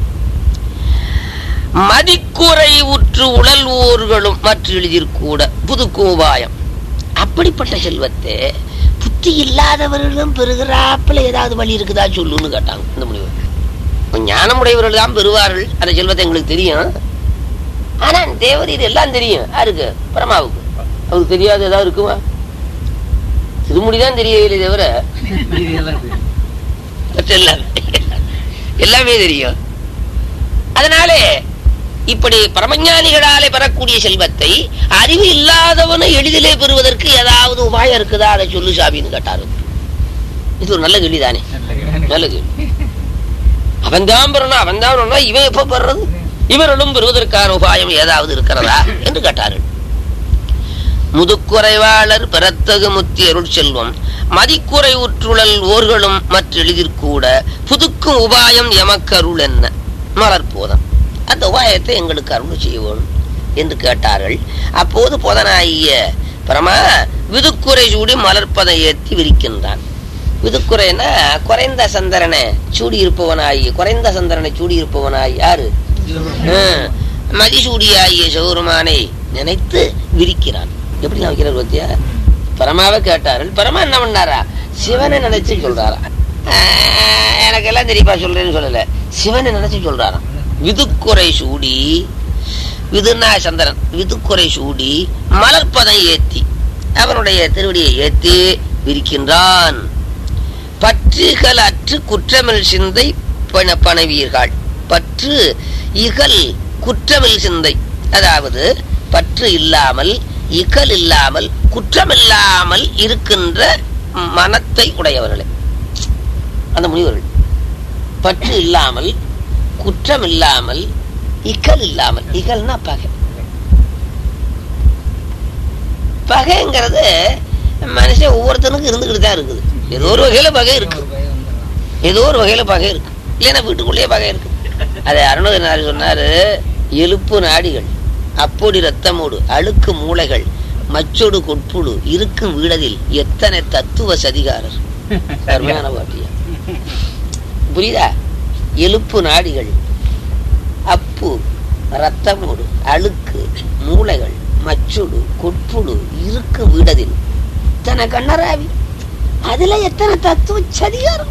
[SPEAKER 1] மதிக்குறை உற்று உடல் ஊர்களும் மற்ற எளிதிற்கூட புதுக்கும் உபாயம். அப்படிப்பட்ட செல்வத்தை புத்தி இல்லாதவர்களும் பெறுகிறாப்புல ஏதாவது வழி இருக்குதா சொல்லுன்னு கேட்டாங்க இந்த முனிவர். ஞானமுடையவர்கள் தான் பெறுவார்கள் அந்த செல்வத்தை எங்களுக்கு தெரியும். ஆனா தேவர் இது எல்லாம் தெரியும் யாருக்கு? பரமாவுக்கு. அவருக்கு தெரியாது ஏதாவது இருக்குமா? திருமுடிதான் தெரியவில்லை தவிர எல்லாமே தெரியும். அதனாலே இப்படி பரமஞானிகளாலே பெறக்கூடிய செல்வத்தை அறிவு இல்லாதவனை எளிதிலே பெறுவதற்கு ஏதாவது உபாயம் இருக்குதா அதை சொல்லு சாமின்னு கேட்டாரு. இது ஒரு நல்ல கேள்விதானே, நல்ல கேள்வி. அவன் தான் பெறணும், அவன் தான் பெறணும், இவன் எப்ப பெறது? இவர்களும் பெறுவதற்கான உபாயம் ஏதாவது இருக்கிறதா என்று கேட்டார்கள். முதுக்குறைவாளர் பெறத்தகு முத்தி அருள் செல்வம் மதிக்குறை உற்றுழல் ஓர்களும் மற்ற எளிதிற்கூட புதுக்கும் உபாயம் எமக்கருள் என்ன மலர்போதம். அந்த உபாயத்தை எங்களுக்கு அருள் செய்ய வேணும் என்று கேட்டார்கள். அப்போது போதனாகிய பரமா விதுக்குறை சூடி மலர்ப்பதை ஏற்றி விரிக்கின்றான். விதுக்குறைனா குறைந்த சந்திரனை சூடி இருப்பவனாகி, குறைந்த சந்திரனை சூடி இருப்பவனாகி யாரு? மதிசூடியாகிய சௌரமானை நினைத்து விரிக்கிறான். எப்படி நான் வைக்கிறார் பத்தியா? பரமாவை கேட்டார்கள். பரமா என்ன பண்ணாரா? சிவனை நினைச்சு சொல்றாரா? எனக்கு எல்லாம் தெரியுமா சொல்றேன்னு சொல்லல, சிவனை நினைச்சு சொல்றாராம். விதுக்குறை சூடி, விதுனா சந்திரன், விதுக்குறை சூடி மலர்ப்பதை ஏத்தி அவனுடைய திருவடியை ஏத்தி விரிக்கின்றான். பற்றுகள் அற்று குற்றமில் சிந்தை பணவீர்கள். பற்று இகல் குற்றமில் சிந்தை, அதாவது பற்று இல்லாமல் இகல் இல்லாமல் குற்றமில்லாமல் இருக்கின்ற மனத்தை உடையவர்களே அந்த முனிவர்கள். பற்று இல்லாமல் குற்றம் இல்லாமல் இகல் இல்லாமல், இகல்னா பகை. பகைங்கிறது மனுஷன் ஒவ்வொருத்தனுக்கும் இருந்துகிட்டு தான் இருக்குது. ஏதோ ஒரு வகையில பகை இருக்கு, ஏதோ ஒரு வகையில பகை இருக்கு. இல்லைன்னா வீட்டுக்குள்ளேயே பகை இருக்கு. அதை அருணகிரிநாதர் சொன்னாரு, எழுப்பு நாடிகள் அப்பொடி ரத்தமோடு அழுக்கு மூளைகள் மச்சோடு கொட்புழு இருக்கும் வீடதில் எத்தனை தத்துவ சதிகாரர். அருமையான பாட்டியா, புரியுதா? எழுப்பு நாடிகள் அப்பு ரத்தமோடு அழுக்கு மூளைகள் மச்சோடு கொட்புழு இருக்கும் வீடதில் இத்தனை கண்ணராவி, அதுல எத்தனை தத்துவ சதிகாரம்.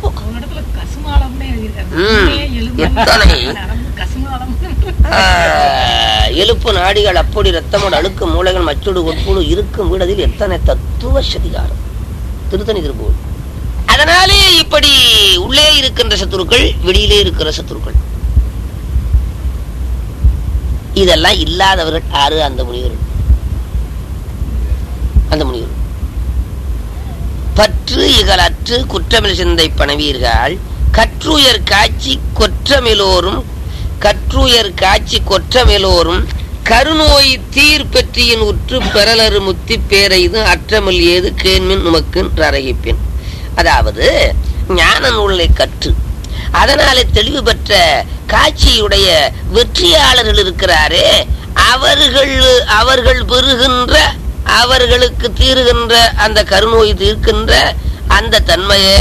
[SPEAKER 1] எழுப்பு நாடிகள் அப்படி ரத்தமோடு அழுக்கு மூளைகள் மச்சோடு கொட்புழு இருக்கும் வீடதில் எத்தனை தத்துவ சதிகாரம். திருத்தணி திருப்பூர். அதனாலே இப்படி உள்ளே இருக்கின்ற சத்துருக்கள், வெளியிலே இருக்கிற சத்துருக்கள், இதெல்லாம் இல்லாதவர்கள் யாரு? அந்த முனிவர்கள். அந்த முனிவர்கள் பற்று இகலற்று குற்றமில் சிந்தை பணவீர்கள் கற்றுயர் காட்சி கொற்றமிலோரும் கற்றுயர் காட்சி கொற்றமிலோரும் கருநோய் தீர் பெற்றியின் உற்று பெறலறு முத்தி பேரைது அற்றமில் ஏது கேண்மின் உமக்கு அரகிப்பேன். அதாவது ஞான நூலை கற்று அதனாலே தெளிவு பெற்ற காட்சியுடைய வெற்றியாளர்கள் இருக்கிறாரே, அவர்கள் அவர்கள் பெறுகின்ற, அவர்களுக்கு தீருகின்ற அந்த கருநோய் தீர்க்கின்ற அந்த தன்மையை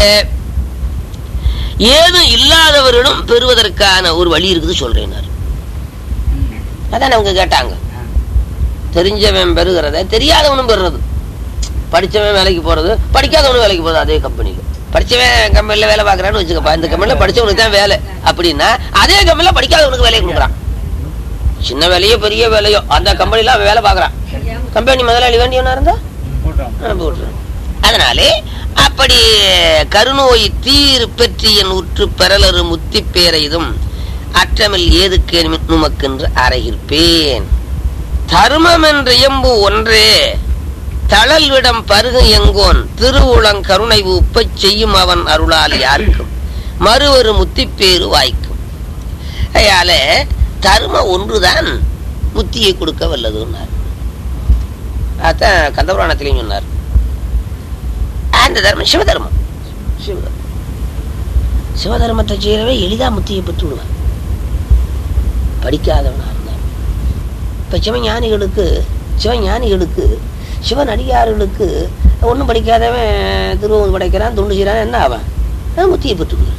[SPEAKER 1] ஏதும் இல்லாதவர்களும் பெறுவதற்கான ஒரு வழி இருக்குது சொல்றேன். அதான் அவங்க கேட்டாங்க. தெரிஞ்சவன் பெறுகிறத தெரியாதவனும் பெறுறது. படிச்சவன் வேலைக்கு போறது, படிக்காதவனும் வேலைக்கு போறது. அதே கம்பெனியில படிச்சவன் கம்பெனில வேலை பார்க்கறான்னு வச்சுக்கப்பா, இந்த கம்பெனில படிச்சவனுக்கு தான் வேலை அப்படின்னா அதே கம்பெனில படிக்காதவனுக்கு வேலையை கொடுக்குறான். சின்ன வேலையோ பெரிய வேலையோ அந்த கம்பெனில அவன் வேலை பாக்குறான். கம்பெனி முதலாளி வேண்டியவனா இருந்தா போட்டுறான். அதனாலே அப்படி கருநோய் தீர் பெற்றிய நூற்று பெறலரு முத்தி பேரைதும் அற்றமில் ஏதுக்கே நுமக்கென்று அறைகிற்பேன். தர்மம் என்று எம்பு ஒன்றே தளல்விடம் பருகு எங்கோன் திருவுளங் கருணை உப்பச் செய்யும் அவன் அருளால் யாருக்கும் மறுவரு முத்திப்பேறு வாய்க்கும். அதனால தர்மம் ஒன்றுதான் முத்தியை கொடுக்க வல்லதுன்னார். அதான் கந்தபுராணத்திலையும் சொன்னார். அந்த தர்மம் சிவதர்மம். சிவதர்மம் சிவதர்மத்தை செய்யறவே எளிதா முத்தியை பெற்று விடுவான், படிக்காதவனா இருந்தான். இப்ப சிவஞானிகளுக்கு சிவஞானிகளுக்கு சிவன் அடியார்களுக்கு ஒன்றும் படிக்காதவன் திருவூர் படைக்கிறான், தொண்டு செய்யறான், என்ன ஆவான்? முத்தியை பெற்றுக்கிறான்.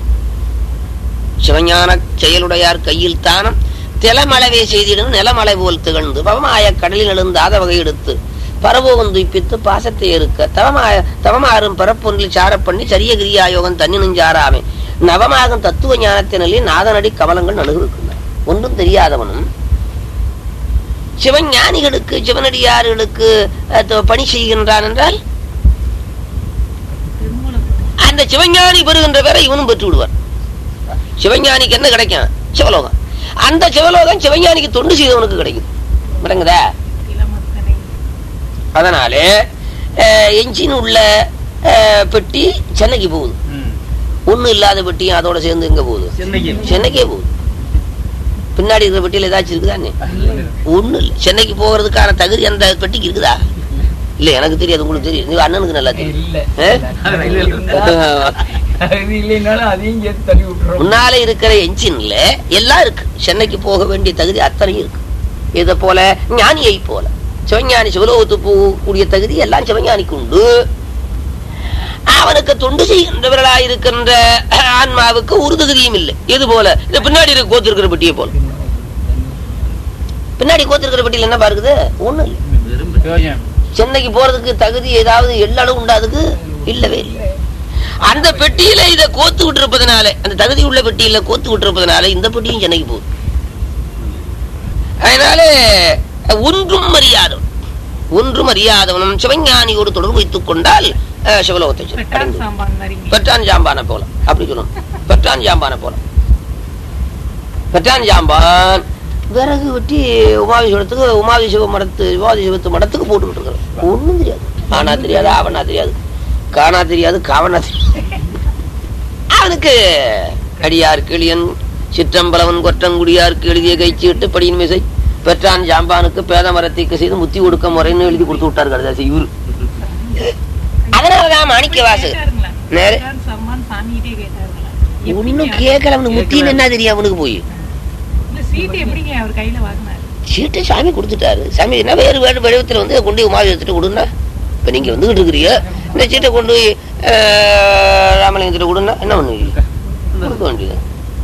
[SPEAKER 1] சிவஞான செயலுடையார் கையில் தானம் திலமளவே செய்திடும் நிலமலை போல் திகழ்ந்து பவமாய கடலில் எழுந்தாத வகை எடுத்து பரவோகம் துய்ப்பித்து பாசத்தை இருக்க தவமாய தவமாறும் பரப்பொன்றில் சார பண்ணி சரிய கிரியாயோகம் தன்னினும் சாராமே நவமாகும் தத்துவ ஞானத்தினிலே நாதனடி கமலங்கள் நடுகிருக்கின்றன. ஒன்றும் தெரியாதவனும் சிவஞானிகளுக்கு சிவனடியார்களுக்கு பணி செய்கின்றான் என்றால் அந்த சிவஞானி பெறுகின்ற பேரை இவனும் பெற்று விடுவான். சிவஞானிக்கு என்ன கிடைக்கும்? சிவலோகம். அந்த சிவலோகம் சிவஞானிக்கு தொண்டு செய்தவனுக்கு கிடைக்கும். விளங்குதா? அதனாலே என்ஜின் உள்ள பெட்டி சென்னைக்கு போகுது, ஒண்ணு இல்லாத பெட்டியும் அதோட சேர்ந்து எங்க போகுது? சென்னைக்கே போகுது. பின்னாடி இருக்கிற பெட்டியில ஏதாச்சும் இருக்குதானே? ஒண்ணு இல்லை. சென்னைக்கு போகிறதுக்கான தகுதி அந்த பெட்டிக்கு இருக்குதா? இல்ல, எனக்கு தெரியாது, உங்களுக்கு தெரியும். நீ அண்ணனுக்கு நல்லா தெரியும். முன்னாலே இருக்கிற என்ஜின்ல எல்லாம் இருக்கு. சென்னைக்கு போக வேண்டிய தகுதி அத்தனையும் இருக்கு. இதை போல ஞானியை போல சிவஞானி சிவலோகத்து போகக்கூடிய தகுதி எல்லாம் சிவஞானிக்கு உண்டு. அவனுக்கு தொண்டு செய்கின்றவர்களா இருக்கின்ற ஆன்மாவுக்கு ஒரு தகுதியும் இல்லை. இது போல இந்த பின்னாடி இருக்க கோத்திருக்கிற பெட்டியை போல பின்னாடி கோத்திருக்கிற பெட்டியில் என்ன பாருக்குது? ஒண்ணு இல்லை. சென்னைக்கு போறதுக்கு தகுதி ஏதாவது எல்லளவு உண்டாதுக்கு இல்லவே இல்லை. அந்த பெட்டியில இதை கோத்து விட்டு இருப்பதனால, அந்த தகுதி உள்ள பெட்டியில கோத்து விட்டு இருப்பதனால இந்த பெட்டியும் சென்னைக்கு போகுது. அதனால ஒன்றும் அறியாதவன் ஒன்றும் அறியாதவனும் சிவஞானியோடு தொடர்பு வைத்துக் கொண்டால் சிவலோகத்தை பெற்றான் ஜாம்பான போல. அப்படி சொல்லணும், பெற்றான் ஜாம்பான போல. பெற்றான் ஜாம்பான் விறகு வெட்டி உமாதிசிவத்துக்கு உமாதிசிவ மடத்து உமாதிசிவத்து மடத்துக்கு போட்டு விட்டுருக்காரு. ஒண்ணும் தெரியாது. ஆனா தெரியாது, ஆவனா தெரியாது, காணா தெரியாது, காவனா தெரியாது. அவனுக்கு அடியார் கிளியன் சிற்றம்பலவன் கொற்றங்குடியாருக்கு எழுதிய கைச்சிட்டு படியின் மிசை பெற்றான் ஜாம்பானுக்கு பேத மரத்திற்கு செய்து முத்தி கொடுக்க முறைன்னு எழுதி கொடுத்து விட்டார் கடைசி இவரு. அதனாலதான் மாணிக்க வாசு ஒன்னும் கேட்கல. அவனுக்கு முத்தின்னு என்ன தெரியும்? அவனுக்கு போய் சீட்டை சாமி கொடுத்துட்டாரு. சாமி என்ன வேறு வேறு வடிவத்தில் வந்து கொண்டு உமாவி எடுத்துட்டு கொடுன்னா, இப்ப நீங்க வந்துகிட்டு இருக்கிறீங்க, இந்த சீட்டை கொண்டு போய் ராமலிங்கத்திட்ட கொடுன்னா என்ன பண்ணுவீங்க? கொடுக்க வேண்டியது.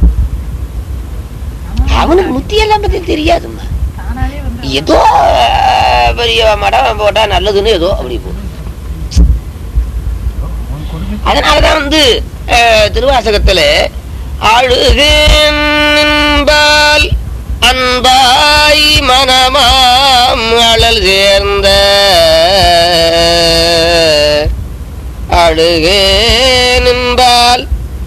[SPEAKER 1] அவனுக்கு முத்தி எல்லாம் பத்தி தெரியாதுமா. ஏதோ பெரிய மடம் போட்டா நல்லதுன்னு ஏதோ அப்படி போ. அதனாலதான் வந்து திருவாசகத்துல ஆளுகின்பால் அன்பாய் மனமாம் அழல் சேர்ந்த அழுகே நின்பால்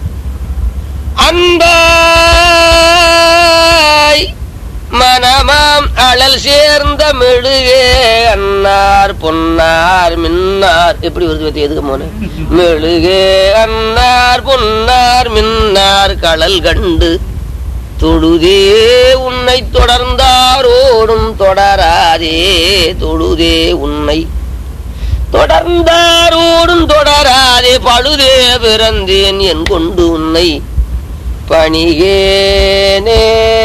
[SPEAKER 1] அன்பாய் மனமாம் அழல் சேர்ந்த மெழுகே அன்னார் பொன்னார் மின்னார். எப்படி வருது பத்தி? எதுக்கு போன மெழுகே அன்னார் பொன்னார் மின்னார் கடல் கண்டு தொழுதே உன்னை தொடர்ந்தாரோடும் தொடராதே தொழுதே உன்னை தொடர்ந்தாரோடும் தொடராதே பழுதே பிறந்தேன் என் கொண்டு உன்னை பணிகேனே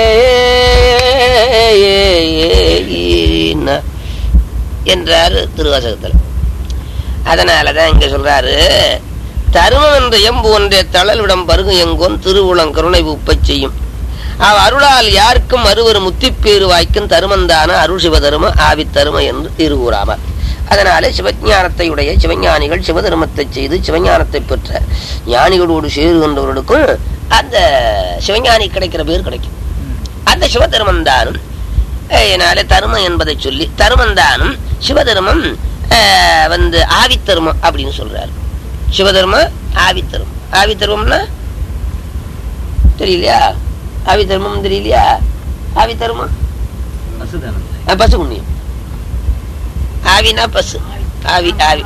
[SPEAKER 1] என்றாரு திருவாசகத்தில். அதனாலதான் இங்க சொல்றாரு, தருமம் என்ற எம்பு ஒன்றே தளல்விடம் பருகு எங்கோன் திருவுளம் கருணை உப்பச் செய்யும் அவ் அருளால் யாருக்கும் அறுவரு முத்திப்பேறு வாய்க்கும் தருமந்தான அருள் சிவதரும ஆவி தரும என்று தீர்வுறாமர். அதனாலே சிவஞானத்தை உடைய சிவஞானிகள் சிவதர்மத்தை செய்து சிவஞானத்தை பெற்ற ஞானிகளோடு சேருகின்றவர்களுக்கும் அந்த சிவஞானி கிடைக்கிற பேர் கிடைக்கும். அந்த சிவதர்மம் தானும் அதனால தருமம் என்பதை சொல்லி தருமந்தானும் சிவதர்மம் வந்து ஆவித்தருமம் அப்படின்னு சொல்றாரு. சிவதர்மம் ஆவித்தருமம். ஆவித்தருமம்னா தெரியலையா? ஆவித்தருமம் தெரியலையா? ஆவித்தருமம் பசு புண்ணியம். ஆவினா பசு. ஆவி ஆவி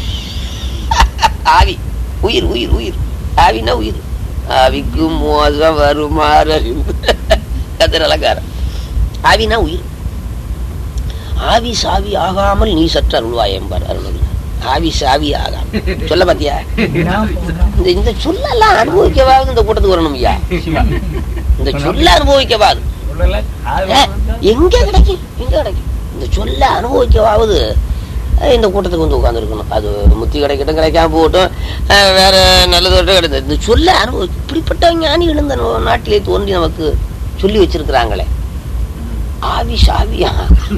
[SPEAKER 1] ஆவி உயிர் உயிர் உயிர். ஆவினா உயிர். ஆவிக்கு மோசம் வருமாறு கதிர் அலங்காரம். ஆவினா உயிர். ஆவி சாவி ஆகாமல் நீ சற்று அருள்வாய் என்பார் அருள். ஆவி சாவி ஆகாமல் சொல்ல பாத்தியா? இந்த இந்த சொல்லெல்லாம் அனுபவிக்கவாது இந்த கூட்டத்துக்கு வரணும் ஐயா. இந்த சொல்ல அனுபவிக்கவாது எங்க கிடைக்கும்? எங்க கிடைக்கும்? இந்த சொல்ல அனுபவிக்கவாவது இந்த கூட்டத்துக்கு வந்து உட்கார்ந்து இருக்கணும். அது முத்தி கிடைக்கட்டும், கிடைக்காம போகட்டும், வேற நல்லது கிடையாது. இந்த சொல்ல அனுபவி இப்படிப்பட்ட ஞானிகள் இந்த நாட்டிலே தோன்றி நமக்கு சொல்லி வச்சிருக்கிறாங்களே. ஆவி சாவியா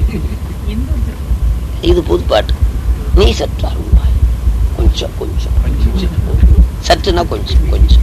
[SPEAKER 1] இது புதுப்பாட்டு. நீ சற்று அருள்வாய். கொஞ்சம் கொஞ்சம் சற்றுனா கொஞ்சம் கொஞ்சம்.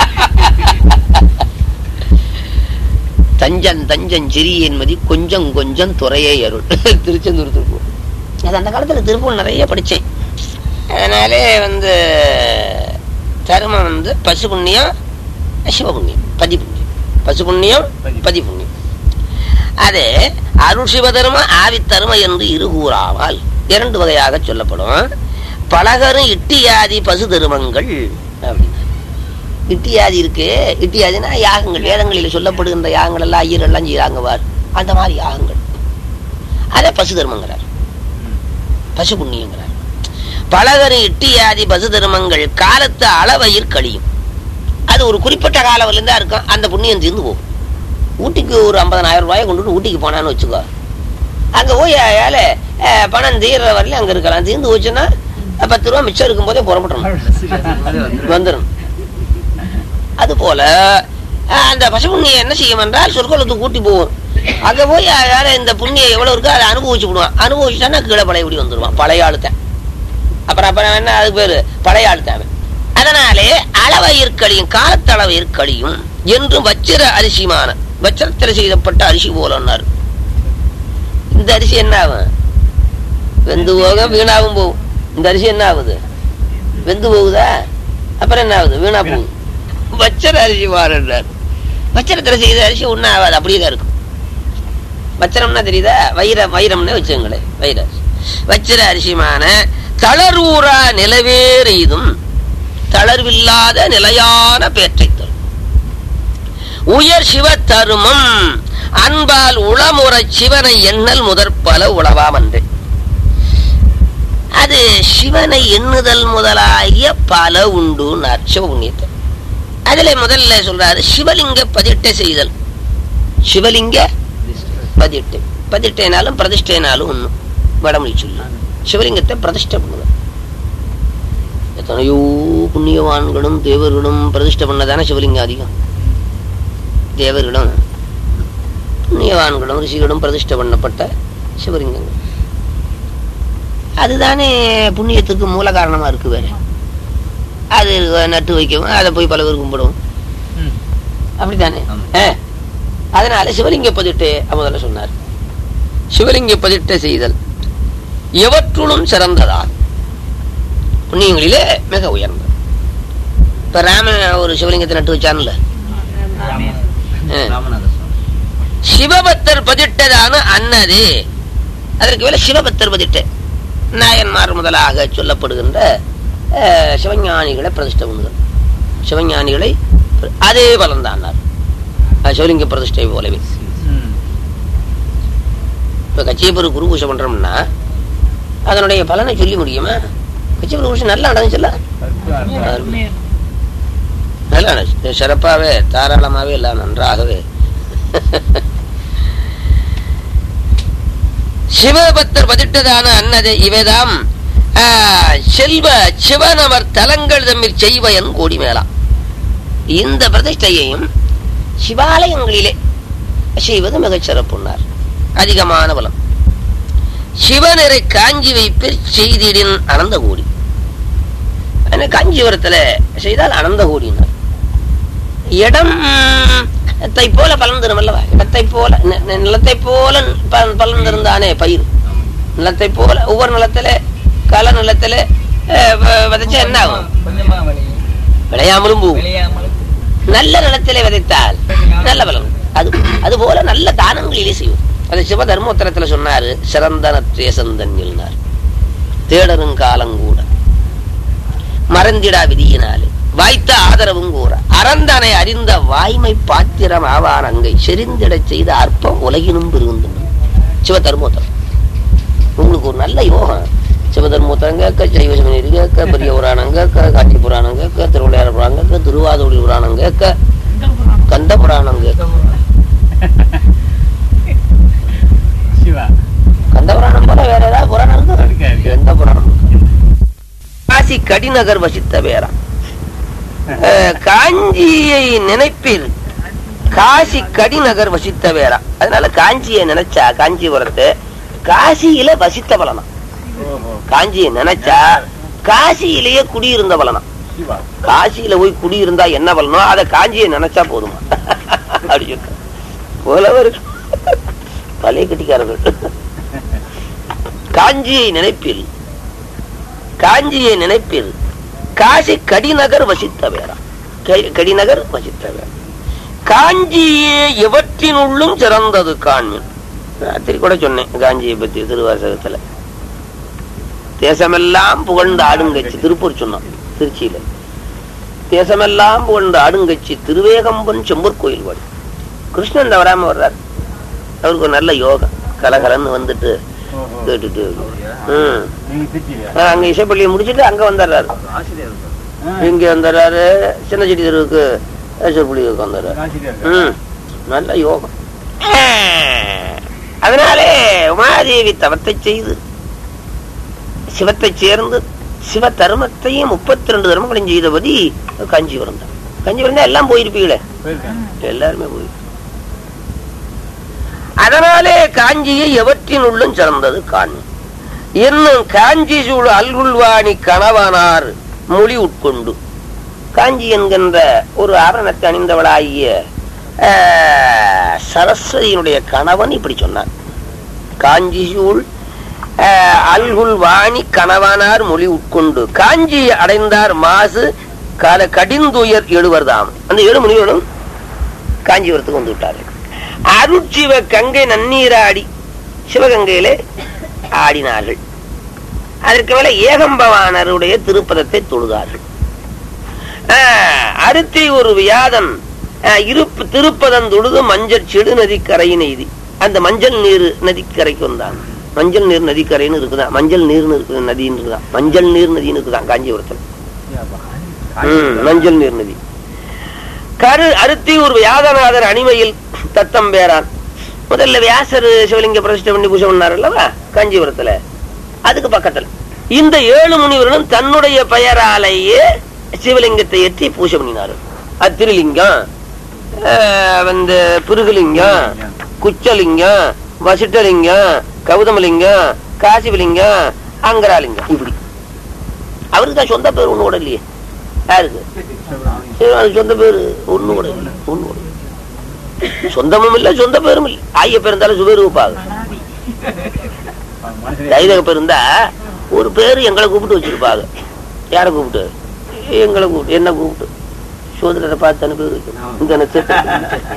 [SPEAKER 1] தஞ்சம் தஞ்சம் சிறிய என்பதி கொஞ்சம் கொஞ்சம் துறையை அருள். திருச்செந்தூர் திருப்பூர். அது அந்த காலத்துல திருப்பூர் நிறைய படிச்சேன். அதனாலே வந்து தருமம் வந்து பசு புண்ணியம் சிவ புண்ணியம் பதி புண்ணியம். பசு புண்ணியம் பதி புண்ணியம். அது அருள் சிவதர்ம ஆவித்தரும என்று இருகூறாமல் இரண்டு வகையாக சொல்லப்படும். பலகரும் இட்டியாதி பசு தருமங்கள் அப்படின்னா இட்டியாதி இருக்கு. இட்டியாதினா யாகங்கள், வேதங்களில் சொல்லப்படுகின்ற யாகங்கள் எல்லாம் ஐயர் எல்லாம் செய்யாங்கவார். அந்த மாதிரி யாகங்கள் அதே பசு தர்மங்கிறார், பசு புண்ணியங்கிறார். பலகரும் இட்டியாதி பசு தர்மங்கள் காலத்து அளவையில் கழியும். அது ஒரு குறிப்பிட்ட காலம் இருந்தா இருக்கும். அந்த புண்ணியம் தீர்ந்து போகும். ஊட்டிக்கு ஒரு ஐம்பதனாயிரம் ரூபாயை கொண்டு ஊட்டிக்கு போனான்னு வச்சுக்கோ. அங்க போய் ஏழை பணம் தீர்ற வரலையும் அங்க இருக்கலாம். தீர்ந்து போச்சுன்னா பத்து ரூபா மிச்சம் இருக்கும் போதே புறப்பட்டணும் வந்துடும். அது போல அந்த பசு புண்ணியம் என்ன செய்யும் என்றால் சொற்கொலத்துக்கு கூட்டி போவோம். அங்க போய் யார இந்த புண்ணியம் எவ்வளவு இருக்கோ அதை அனுபவிச்சு விடுவான். அனுபவிச்சுட்டான்னா கீழே பழையபடி வந்துடுவான். பழைய ஆளுத்தேன். அப்புறம் அப்புறம் என்ன அதுக்கு பேரு பழைய ஆளுத்தேன். அதனாலே அளவயிற்கழியும் காலத்தளவயிற்கழியும் என்றும் வச்சிர அரிசிமான வச்சரத்தில் செய்யப்பட்ட அரிசி போலன்னாரு. இந்த அரிசி என்ன ஆகும்? வெந்து போக வீணாவும் போகும். இந்த அரிசி என்ன ஆகுது? வெந்து போகுதா? அப்புறம் என்ன ஆகுது? வீணா போகுது. வச்சர அரிசி மாறார். வச்சரத்தில் செய்த அரிசி ஒன்னும் ஆகாது, அப்படியேதான் இருக்கும். வச்சரம்னா தெரியுதா? வைர வைரம்னு வச்சுங்களேன். வைர வச்சிர அரிசிமான தளர்வூரா நிலவேறு இதும் தளர்வில்லாத நிலையான பேற்றை தரும் உயர் சிவ தருமம் அன்பால் உளமுறை சிவனை எண்ணல் முதற்பல உளவாம் அன்று. அது சிவனை எண்ணுதல் முதலாகிய பல உண்டு சிவ புண்ணியத்தை. அதுல முதல்ல சொல்றாரு சிவலிங்க பதிட்டை செய்தல். சிவலிங்க பதிட்டை. பதிட்டைனாலும் பிரதிஷ்டைனாலும் ஒண்ணு வடமொழி சொல்லு. சிவலிங்கத்தை பிரதிஷ்டை பண்ணுதல். எத்தனையோ புண்ணியவான்களும் தேவர்களும் பிரதிஷ்டை பண்ணதானே சிவலிங்கம் அதிகம். தேவர்களும் புண்ணியவான்களும் ரிஷிகளும் பிரதிஷ்டை பண்ணப்பட்ட சிவலிங்கங்கள் அதுதானே புண்ணியத்துக்கு மூல காரணமா இருக்கு. வேற அது நட்டு வைக்கவும் அதை போய் பல பேர் கும்பிடுவோம். அப்படித்தானே? அதனால சிவலிங்க பதிட்டு முதல்ல சொன்னார். சிவலிங்க பதிட்டை செய்தல் எவற்றுளும் சிறந்ததால் புண்ணியங்களிலே மிக உயர்ந்தது. இப்ப ராமன் ஒரு சிவலிங்கத்தை நட்டு வச்சான்ல, சிவபக்தர் பதிட்டதான அன்னது. அதற்கு மேல சிவபக்தர் பதிட்ட நாயன்மார் முதலாக சொல்லப்படுகின்ற சிவஞானிகளை பிரதிஷ்டை பண்ணுதல். சிவஞானிகளை அதே பலன்தான் சிவலிங்க பிரதிஷ்டை போலவே. இப்ப கச்சியப்பரு குரு பூஜை பண்றோம்னா அதனுடைய பலனை சொல்லி முடியுமா? கச்சியப்பரு பூஜை நல்லா நடந்துச்சுல்ல, நல்லா சிறப்பாவே தாராளமாவே எல்லாம் நன்றாகவே. சிவபக்தர் பதிட்டதான அன்னதை இவைதாம் செல்வ சிவனவர் தலங்கள் தம்மில் செய்வயன் கோடி மேலாம். இந்த பிரதிஷ்டையையும் சிவாலயங்களிலே செய்வது மிகச் சிறப்புன்னார். அதிகமான பலம். சிவனரை காஞ்சி வைப்பில் செய்திடின் அனந்த கோடி. காஞ்சிபுரத்துல செய்தால் அனந்த கோடினார். இடம் நிலத்தை போல பலன் தரும் அல்லவா? இடத்தை போல நி- நி- நிலத்தை போல ப- பலன் தருந்தானே பயிர். நிலத்தை போல ஒவ்வொரு நிலத்துல கள நிலத்துல அஹ், வ- விதைச்சா என்ன ஆகும்?
[SPEAKER 2] கொஞ்சமா விளையும்.
[SPEAKER 1] விளையாமலும் போகும்.
[SPEAKER 2] விளையாமல்
[SPEAKER 1] நல்ல நிலத்திலே விதைத்தால் நல்ல பலன். அது அது போல நல்ல தானங்களிலே செய்வோம். அது சிவ தர்மோத்தரத்துல சொன்னாரு. சிறந்தன தேசந்தன்யில்னார் தேடருங்காலங்கூட மறந்திடா விதியினாலே வாய்த்த ஆதரவும் கூற அறந்தனை அறிந்த வாய்மை பாத்திரம் ஆவான் அங்கை செறிந்திடச் செய்த அற்பம் உலகினும் பெருந்தும். சிவ தர்மோத்தரம் உங்களுக்கு ஒரு நல்ல யோகம். சிவதர்மோத்தரம் கேட்க, சைவ சமநீதி கேட்க, பெரிய புராணம் கேட்க, காஞ்சி புராணம் கேட்க, திருவிளையாட புராணம் கேட்க, திருவாதூரி புராணம் கேட்க, கந்த புராணம் கேட்க.
[SPEAKER 2] சிவா
[SPEAKER 1] கந்த புராணம் போல வேற ஏதாவது புராணம் இருக்கு?
[SPEAKER 2] இருக்காது.
[SPEAKER 1] எந்த புராணம்? காசி கடிநகர் வசித்த வேறா அஹ், காஞ்சியை நினைப்பீர். காசி கடிநகர் வசித்த வேறா. அதனால காஞ்சியை நினைச்சா காஞ்சிபுரத்து காசியில வசித்த பலனா. காஞ்சியை நினைச்சா காசியிலேயே குடியிருந்த பலனா.
[SPEAKER 2] சிவா
[SPEAKER 1] காசியில போய் குடியிருந்தா என்ன பலனோ அதை காஞ்சியை நினைச்சா போதுமா? அப்படி சொல்ற புலவர் பழைய கட்டிக்காரர்கள். காஞ்சியை நினைப்பில் காஞ்சியை நினைப்பில் காசி கடிநகர் வசித்த வேறா. கடி- கடிநகர் வசித்த வேறா. காஞ்சியே எவற்றினுள்ளும் சிறந்தது காண்மின். ராத்திரி கூட சொன்னேன் காஞ்சியை பத்தி திருவாசகத்துல. தேசமெல்லாம் புகழ்ந்து ஆடுங்கட்சி திருப்பூர் சொன்னோம். திருச்சியில தேசமெல்லாம் புகழ்ந்து ஆடுங்கட்சி திருவேகம்பன் செம்பூர் கோயில் வாடி. கிருஷ்ணன் தவறாம வர்றார். அவருக்கு ஒரு நல்ல யோகம். கலகலன்னு வந்துட்டு கேட்டுட்டு ம் ஆஹ் அங்க இசைப்பள்ளியை முடிச்சுட்டு அங்க வந்துடுறாரு. இங்க வந்துடுறாரு. சின்ன செடி தெருவுக்கு இசைப்பள்ளிக்கு வந்துடுறாரு. ம் நல்ல யோகம். அதனாலே உமாதேவி தவத்தை செய்து சிவத்தை சேர்ந்து சிவ தர்மத்தையும் முப்பத்தி ரெண்டு தர்மங்களையும் செய்தபடி காஞ்சிபுரம் தான். காஞ்சிபுரம் தான் எல்லாம் போயிருப்பீங்களே, எல்லாருமே போய். அதனாலே காஞ்சியை எவற்றினுள்ளும் சிறந்தது காண் என்னும் காஞ்சி சூழ் அல்குல்வாணி கணவனார் மொழி உட்கொண்டு. காஞ்சி என்கின்ற ஒரு ஆரணத்தை அணிந்தவளாகிய சரஸ்வதியினுடைய கணவன் இப்படி சொன்னார். காஞ்சி சூழ் அல்குல் வாணி கணவனார் மொழி உட்கொண்டு காஞ்சி அடைந்தார் மாசு கால கடிந்துயர் எழுவர்தாம். அந்த ஏழு முனிவர்களும் காஞ்சிபுரத்துக்கு வந்து விட்டார்கள். அருட்சிவ கங்கை நன்னீராடி சிவகங்கையிலே ஆடினார்கள். அதற்கு மேல ஏகம்பவானருடைய திருப்பதத்தை தொழுதார்கள். அருத்தி ஒரு வியாதன் இருப்பு திருப்பதன் தொழுது மஞ்சள் செடு நதிக்கரை நெய்தி. அந்த மஞ்சள் நீர் நதிக்கரைக்கு வந்தாங்க. மஞ்சள் நீர் நதிக்கரைன்னு இருக்குதான். மஞ்சள் நீர்னு இருக்குது நதின்னு இருக்குதான். மஞ்சள் நீர் நதினு இருக்குதான் காஞ்சிபுரத்தில். உம் மஞ்சள் நீர் நதி. கரு அருத்தி ஒரு வியாதநாதர் அணிமையில் தத்தம் பேரான். முதல்ல வியாசர் சிவலிங்க பிரதிஷ்டை பண்ணி பூஜை பண்ணார் அல்லவா காஞ்சிபுரத்துல. அதுக்கு பக்கத்துல இந்த ஏழு முனிவர்களும் தன்னுடைய பெயராலேயே சிவலிங்கத்தை ஏற்றி பூஜை பண்ணினார்கள். அத்திரிலிங்கம், வந்து பிருகுலிங்கம், குச்சலிங்கம், வசிட்டலிங்கம், கௌதமலிங்கம், காசிவலிங்கம், அங்கராலிங்கம். இப்படி அவருக்கு தான் சொந்த பேர் ஒண்ணு கூட இல்லையே. யாருக்கு சொந்த பேரு ஒண்ணு கூட இல்லை. ஒண்ணு கூட சொந்தமும் இல்ல சொந்த பேரும் இல்லை. ஆய பேர் இருந்தாலும் சுபேருப்பாங்க. தைதக பேர் இருந்தா ஒரு பேரு எங்களை கூப்பிட்டு வச்சிருப்பாங்க. யாரை கூப்பிட்டு? எங்களை கூப்பிட்டு என்ன கூப்பிட்டு சோதரரை பார்த்து பேர் வைக்கணும். இந்த நட்சத்திரம்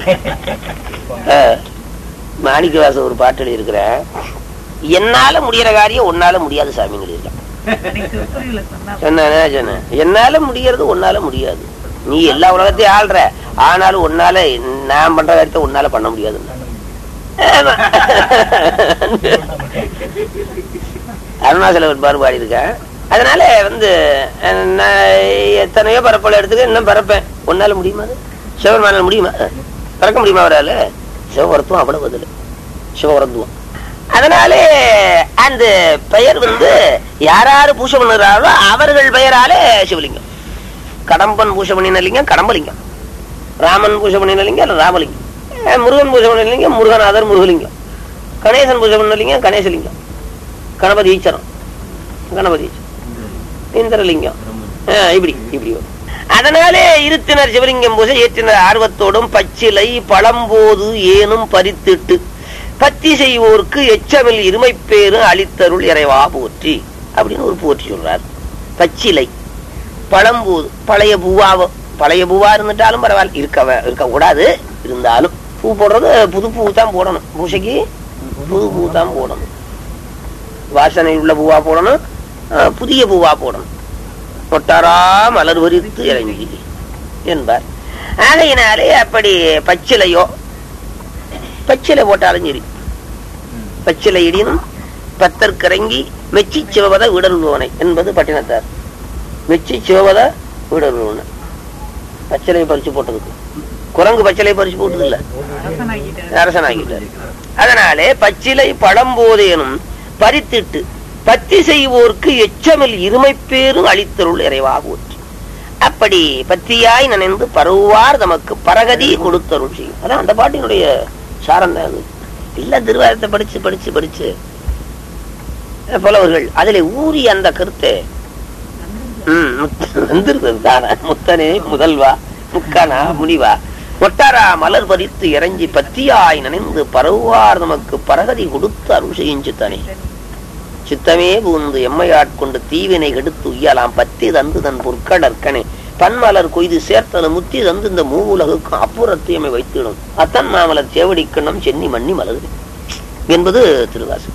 [SPEAKER 1] மாணிக்கவாசம் ஒரு பாட்டு எழுதி இருக்கிறேன். என்னால முடியற காரியம் ஒன்னால முடியாது சாமின்னு எழுதிருக்கேன். சொன்ன என்னால முடியறது ஒன்னால முடியாது. நீ எல்லா உலகத்தையும் ஆள்ற, ஆனாலும் ஒன்னால நான் பண்ற காரியத்தை ஒன்னால பண்ண முடியாது. அருணாசலவர் பாடுபாடி இருக்க. அதனால வந்து எத்தனையோ பரப்பல எடுத்துக்க இன்னும் பரப்பேன். ஒன்னால முடியுமா? சிவபெருமானால முடியுமா? பறக்க முடியுமா? அவரால் சிவபரத்துவம் அவ்வளவு பதில் சிவபரத்துவம். அதனாலே அந்த பெயர் வந்து யாராரு பூஜை பண்ணுறாரோ அவர்கள் பெயராலே சிவலிங்கம். கடம்பன் பூஜை பண்ணின லிங்கம் கடம்பலிங்கம், ராமன் பூஜை பண்ணின லிங்கம் ராமலிங்கம், முருகன் பூஜை பண்ண லிங்கம் முருகநாதர் முருகலிங்கம், கணேசன் பூஜை பண்ண லிங்கம் கணேசலிங்கம், கணபதி ஈச்சரம் கணபதி ஈச்சரம், இந்திரலிங்கம். இப்படி இப்படி அதனாலே இருத்தினர் சிவலிங்கம் பூசை ஏற்றினர் ஆர்வத்தோடும் பச்சிலை பழம்போது ஏனும் பறித்திட்டு பத்தி செய்வோருக்கு எச்சமில் இருமைப்பேரும் அளித்தருள் இறைவா போற்றி அப்படின்னு ஒரு போற்றி சொல்றார். பச்சிலை பழம்போது பழைய பூவாவோ பழைய பூவா இருந்துட்டாலும் பரவாயில்ல, இருக்க இருக்க கூடாது, இருந்தாலும் பூ போடுறது புது பூ தான் போடணும், பூசைக்கு புது பூ தான் போடணும், வாசனை உள்ள பூவா போடணும், புதிய பூவா போடணும். ஒட்டாரா மலர் வரித்து இறங்கி என்பார். ஆகையினாலே அப்படி பச்சிலையோ பச்சிலை போட்டாலும் சரி, பச்சிலை இடினும் பத்தற்கிறங்கி மெச்சி சிவபத விடருள்வனை என்பது பட்டினத்தார். மெச்சி சிவபத விடருள்வன பச்சிலை பறிச்சு போட்டதுக்கு குரங்கு பச்சிலை பறிச்சு போட்டது இல்ல, அரசனாகிட்டார். அதனாலே பச்சிலை பழம்போதேனும் பறித்திட்டு பத்தி செய்வோர்க்கு எச்சமில் இருமைப்பேரும் அளித்தருள் இறைவா போற்றி. அப்படி பத்தியாய் நினைந்து பரவுவார் தமக்கு பரகதி கொடுத்தருள் செய்யும். அதான் அந்த பாட்டினுடைய சாரம் தான். இல்ல திருவாரத்தை படிச்சு படிச்சு படிச்சு புலவர்கள் அதிலே ஊறி அந்த கருத்தை வந்திருந்தது தானே. முத்தனே முதல்வா முக்கனா முனிவா ஒட்டாரா மலர் பறித்து இறங்கி பத்தியாய் நினைந்து பரவுவார் நமக்கு பரகதி கொடுத்து அருள் செய்யும் சித்தனே. சித்தமே பூந்து எம்மையாட்கொண்டு தீவினை கெடுத்து உய்யலாம் பத்தி தந்து தன் பொற்கடற்கனே பன்மலர் கொய்து சேர்த்தன முத்தி தந்து இந்த மூவுலகுக்கும் அப்புறத்தியமை வைத்திடும் அத்தன் மாமலர் சேவடிக்கணும் சென்னி மண்ணி மலர் என்பது திருவாசகம்.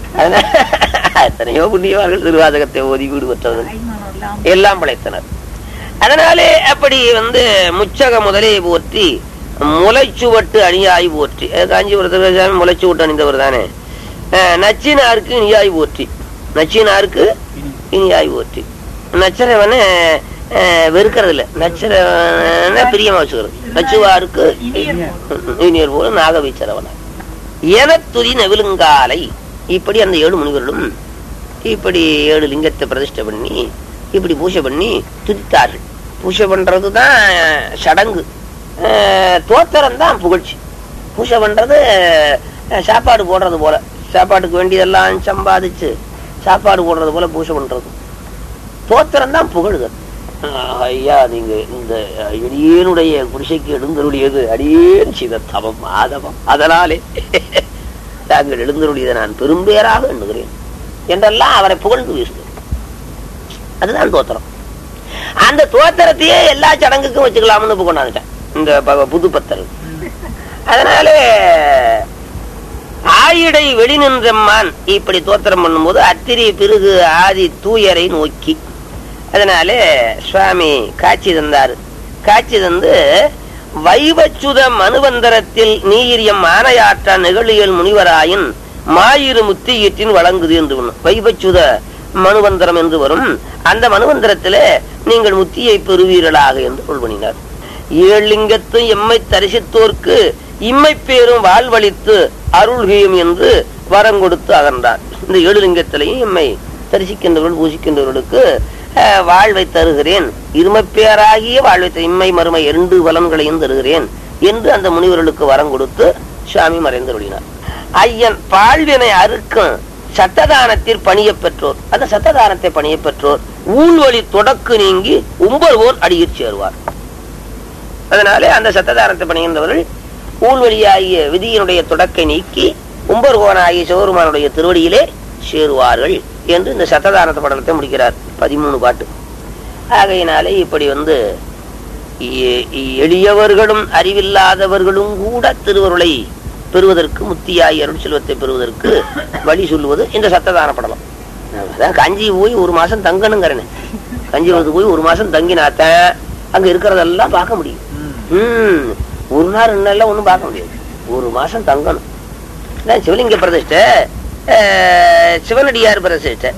[SPEAKER 1] எத்தனையோ புண்ணியவார்கள் திருவாசகத்தை ஓதி வீடு பெற்றவர்கள் எல்லாம் படைத்தனர். அதனாலே அப்படி வந்து முச்சக முதலே போற்றி முளைச்சுவட்டு அணியாய் போற்றி. காஞ்சிபுரத்தில் முளைச்சுவட்டு அணிந்தவர் தானே. நச்சினாருக்கு இனியாய் போற்றி, நச்சினாருக்கு இனியாய் போற்றி. நச்சரவன வெறுக்கிறது இல்ல, நச்சரவன பிரியமா வச்சுக்கிறது. நச்சுவாருக்கு இனியர் போல நாகவீச்சரவன என துதி நவிலுங்காலை. இப்படி அந்த ஏழு முனிவர்களும் இப்படி ஏழு லிங்கத்தை பிரதிஷ்டை பண்ணி இப்படி பூஜை பண்ணி துதித்தார்கள். பூஜை பண்றதுதான் சடங்கு, தோத்திரம் தான் புகழ்ச்சி. பூஜை பண்றது சாப்பாடு போடுறது போல, சாப்பாட்டுக்கு வேண்டியதெல்லாம் சம்பாதிச்சு சாப்பாடு போடுறது போல பூஜை பண்றது. தோத்திரம் தான் புகழுதல். ஐயா நீங்க இந்த எடியனுடைய குடிசைக்கு எழுந்தருடையது அடியேன் செய்த தவம் ஆதவம், அதனாலே தாங்கள் எழுந்தருடையதை நான் பெரும்பேராக எண்ணுகிறேன் என்றெல்லாம் அவரை புகழ்ந்து வீசுது. அதுதான் தோத்திரம். அந்த தோத்திரத்தையே எல்லா சடங்குக்கும் வச்சுக்கலாம்னு கொண்டாந்துட்டேன் இந்த புது பத்தல். அதனாலே ஆயிடை வெளி நின்றம்மான் இப்படி தோத்திரம் பண்ணும்போது அத்திரி பிறகு ஆதி தூயரை நோக்கி. அதனாலே சுவாமி காட்சி தந்தாரு. காட்சி தந்து வைவச்சுத மனுவந்தரத்தில் நீரியம் ஆனையாற்ற நிகழியல் முனிவராயின் மாயிரு முத்தியீற்றின் வழங்குது என்று ஒண்ணு. வைவச்சுத மனுவந்தரம் என்று வரும். அந்த மனுவந்தரத்திலே நீங்கள் முத்தியை பெறுவீர்களாக என்று சொல்வனினார். ஏழிங்கத்தும் எம்மை தரிசித்தோர்க்கு இம்மை பேரும் வாழ்வழித்து அருள்கியும் என்று வரம் கொடுத்து அகன்றார். இந்த ஏழு லிங்கத்திலையும் எம்மை தரிசிக்கின்றவர்கள் பூசிக்கின்றவர்களுக்கு வாழ்வை தருகிறேன், இருமைப்பேராகிய வாழ்வை இம்மை மறுமை இரண்டு பலன்களையும் தருகிறேன் என்று அந்த முனிவர்களுக்கு வரம் கொடுத்து சுவாமி மறைந்தருளினார். ஐயன் பாழ்வினை அறுக்கும் சத்ததானத்தில் பணிய பெற்றோர், அந்த சத்ததானத்தை பணிய பெற்றோர் ஊழ்வழி தொடக்கு நீங்கி உம்பர்வோர் அடியிற் சேருவார். அதனாலே அந்த சத்ததானத்தை பணிகின்றவர்கள் ஊழ்வழியாகிய விதியினுடைய தொடக்கை நீக்கி உம்பர்வோனாகிய சிவபெருமானுடைய திருவடியிலே சேருவார்கள் என்று இந்த சத்ததானத்த படலத்தை முடிக்கிறார். பதிமூணு பாட்டு. ஆகையினாலே இப்படி வந்து எளியவர்களும் அறிவில்லாதவர்களும் கூட திருவருளை பெறுவதற்கு முத்தியாய் அருள் செல்வத்தை பெறுவதற்கு வழி சொல்லுவது இந்த சத்ததான படலம். அதான் கஞ்சி போய் ஒரு மாசம் தங்கணுங்கிறேன். கஞ்சிபுரத்துக்கு போய் ஒரு மாசம் தங்கினாத்தான் அங்க இருக்கிறதெல்லாம் பார்க்க முடியும். உம் ஒரு நாள் ரெண்டு நாள்ல ஒண்ணும் பார்க்க முடியாது, ஒரு மாசம் தங்கணும். சிவலிங்க பிரதிஷ்டை, சிவனடியார் பிரதிஷ்டை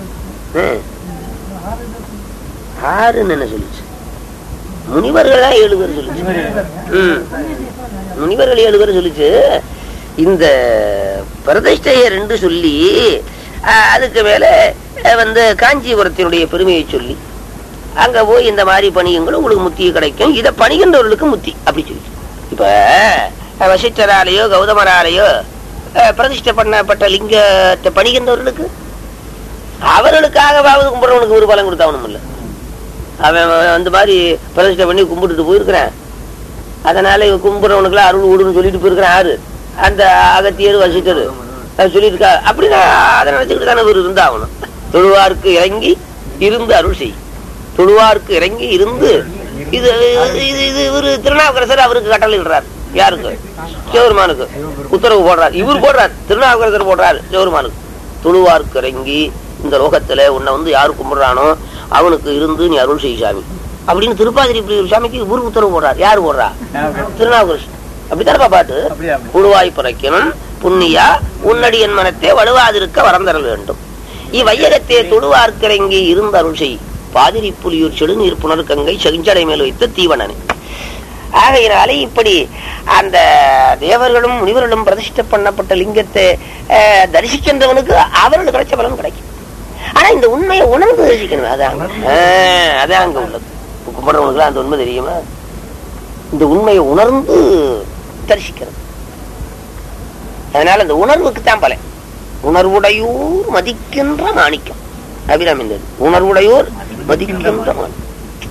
[SPEAKER 1] ஆறுன்னு என்ன சொல்லிச்சு, முனிவர்களா ஏழு பேர் சொல்லிச்சு. உம் முனிவர்கள் ஏழு பேர் சொல்லிச்சு. இந்த பிரதிஷ்டையை ரெண்டு சொல்லி அதுக்கு மேல வந்து காஞ்சிபுரத்தினுடைய பெருமையை சொல்லி அங்க போய் இந்த மாதிரி பணியங்களும் உங்களுக்கு முத்தி கிடைக்கும், இதை பணிகின்றவர்களுக்கு முத்தி அப்படி சொல்லி. இப்ப வசிஷ்டராலேயோ கௌதமராலேயோ பிரதிஷ்டை பண்ணப்பட்ட லிங்கத்தை பணிகின்றவர்களுக்கு அவர்களுக்காக கும்பிடுறவனுக்கு ஒரு பலன் கொடுத்தாவணும் இல்ல, அவன் அந்த மாதிரி பிரதிஷ்டை பண்ணி கும்பிட்டுட்டு போயிருக்கிறான். அதனால இவன் கும்பிடுறவனுக்குலாம் அருள் ஊடுன்னு சொல்லிட்டு போயிருக்கிறான். யாரு? அந்த அகத்தியர் வசிட்டரு சொல்லியிருக்கா. அப்படின்னா அதை நினைச்சுக்கிட்டு தானே இவர் இருந்தாகணும். தொழுவார்க்கு இறங்கி இருந்து அருள் செய், தொழுவார்க்கு இறங்கி இருந்து. இது இது இது இவரு திருநாவுக்கரசர் அவருக்கு கட்டளை இடுறார். யாருக்கு? சிவபெருமானுக்கு உத்தரவு போடுறார். இவர் போடுறார், திருநாவுக்கரசர் போடுறாரு சிவபெருமானுக்கு. தொழுவார்க்கு இறங்கி இந்த லோகத்துல உன்னை வந்து யாரு கும்பிடுறானோ அவனுக்கு இருந்து நீ அருள் செய் சாமி அப்படின்னு திருப்பாதிரி பிரியர் சாமிக்கு இவரு உத்தரவு போடுறார். யாரு போடுறா? திருநாவுக்கரசர். அப்படித்தானப்பா பாட்டு. புழுவாய் பிறக்கணும் புண்ணியா உன்னடி என் மனத்தை வலுவாதிருக்க வரந்தர வேண்டும். இவ்வையகத்தே தொழுவார்க்கிறங்கி இருந்த அருள் செய் பாதிரி புலியூர் செடு நீர் புனர்கங்கை செஞ்சடை மேல் வைத்த தீவனனே. ஆகையினாலே இப்படி அந்த தேவர்களும் முனிவர்களும் பிரதிஷ்டை பண்ணப்பட்ட லிங்கத்தை தரிசிக்கின்றவனுக்கு அவர்களுக்கு கிடைச்ச பலன் கிடைக்கும். ஆனா இந்த உண்மையை உணர்ந்து தரிசிக்கணும். அதான் அதான் அங்க உள்ளது. கும்பிடுறவனுக்கு அந்த உண்மை தெரியுமா? இந்த உண்மையை உணர்ந்து தரிசிக்கிறது. அதனால இந்த உணர்வுக்கு தான் பல. உணர்வுடையோர் மதிக்கின்ற மாணிக்கம். அபிராமிந்தது உணர்வுடையோர் மதிக்கின்ற மாணிக்கம்.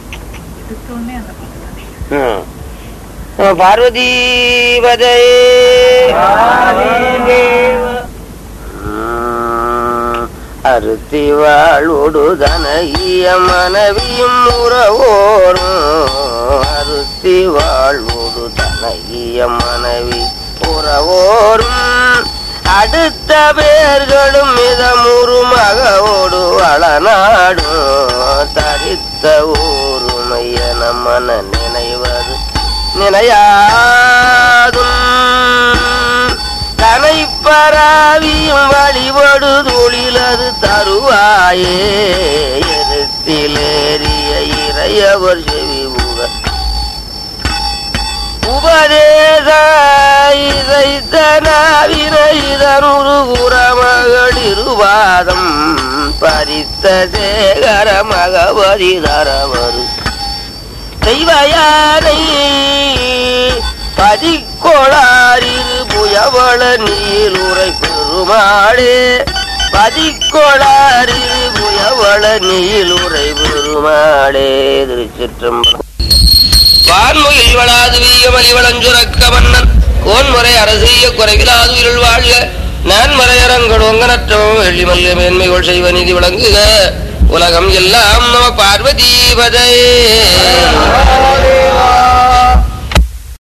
[SPEAKER 1] பார்வதீபதே அறுத்தி வாழ்வோடு தனைய மனைவியும் உறவோரும். அறுத்தி வாழ்வோடு தனைய மனைவி உறவோரும் அடுத்த பேர்களும் மிதமுறு மகவோடு வளநாடும் தரித்த ஊருமையன மன நினைவது நினையாதும் தனை பராவியும் வழிபடு தொழிலது தருவாயே எருத்திலேறிய இறையவர் செவி புக உபதேச இதனூறு குரமகள் இருவாதம் பரித்த சேகர மகவதி தரவரு தெய்வயானை பதிக்கோளாரிரு புயவள நீலுரை பெருமாளே பதிக்கோளாரிரு புயவள நீலுரை பெருமாளே. திருச்சிற்றம்பலம். வான்முகில் வளாது வீயமலி வளஞ்சுரக்க மன்னன் கோன்முறை அரசிய குறைவிலாது இருள் வாழ்க நான் மறையரங்கள் ஒங்கனற்றவும் வெள்ளி மல்ல மேன்மைகள் செய்வ நீதி விளங்குக உலகம் எல்லாம் நம பார்வதீபதே.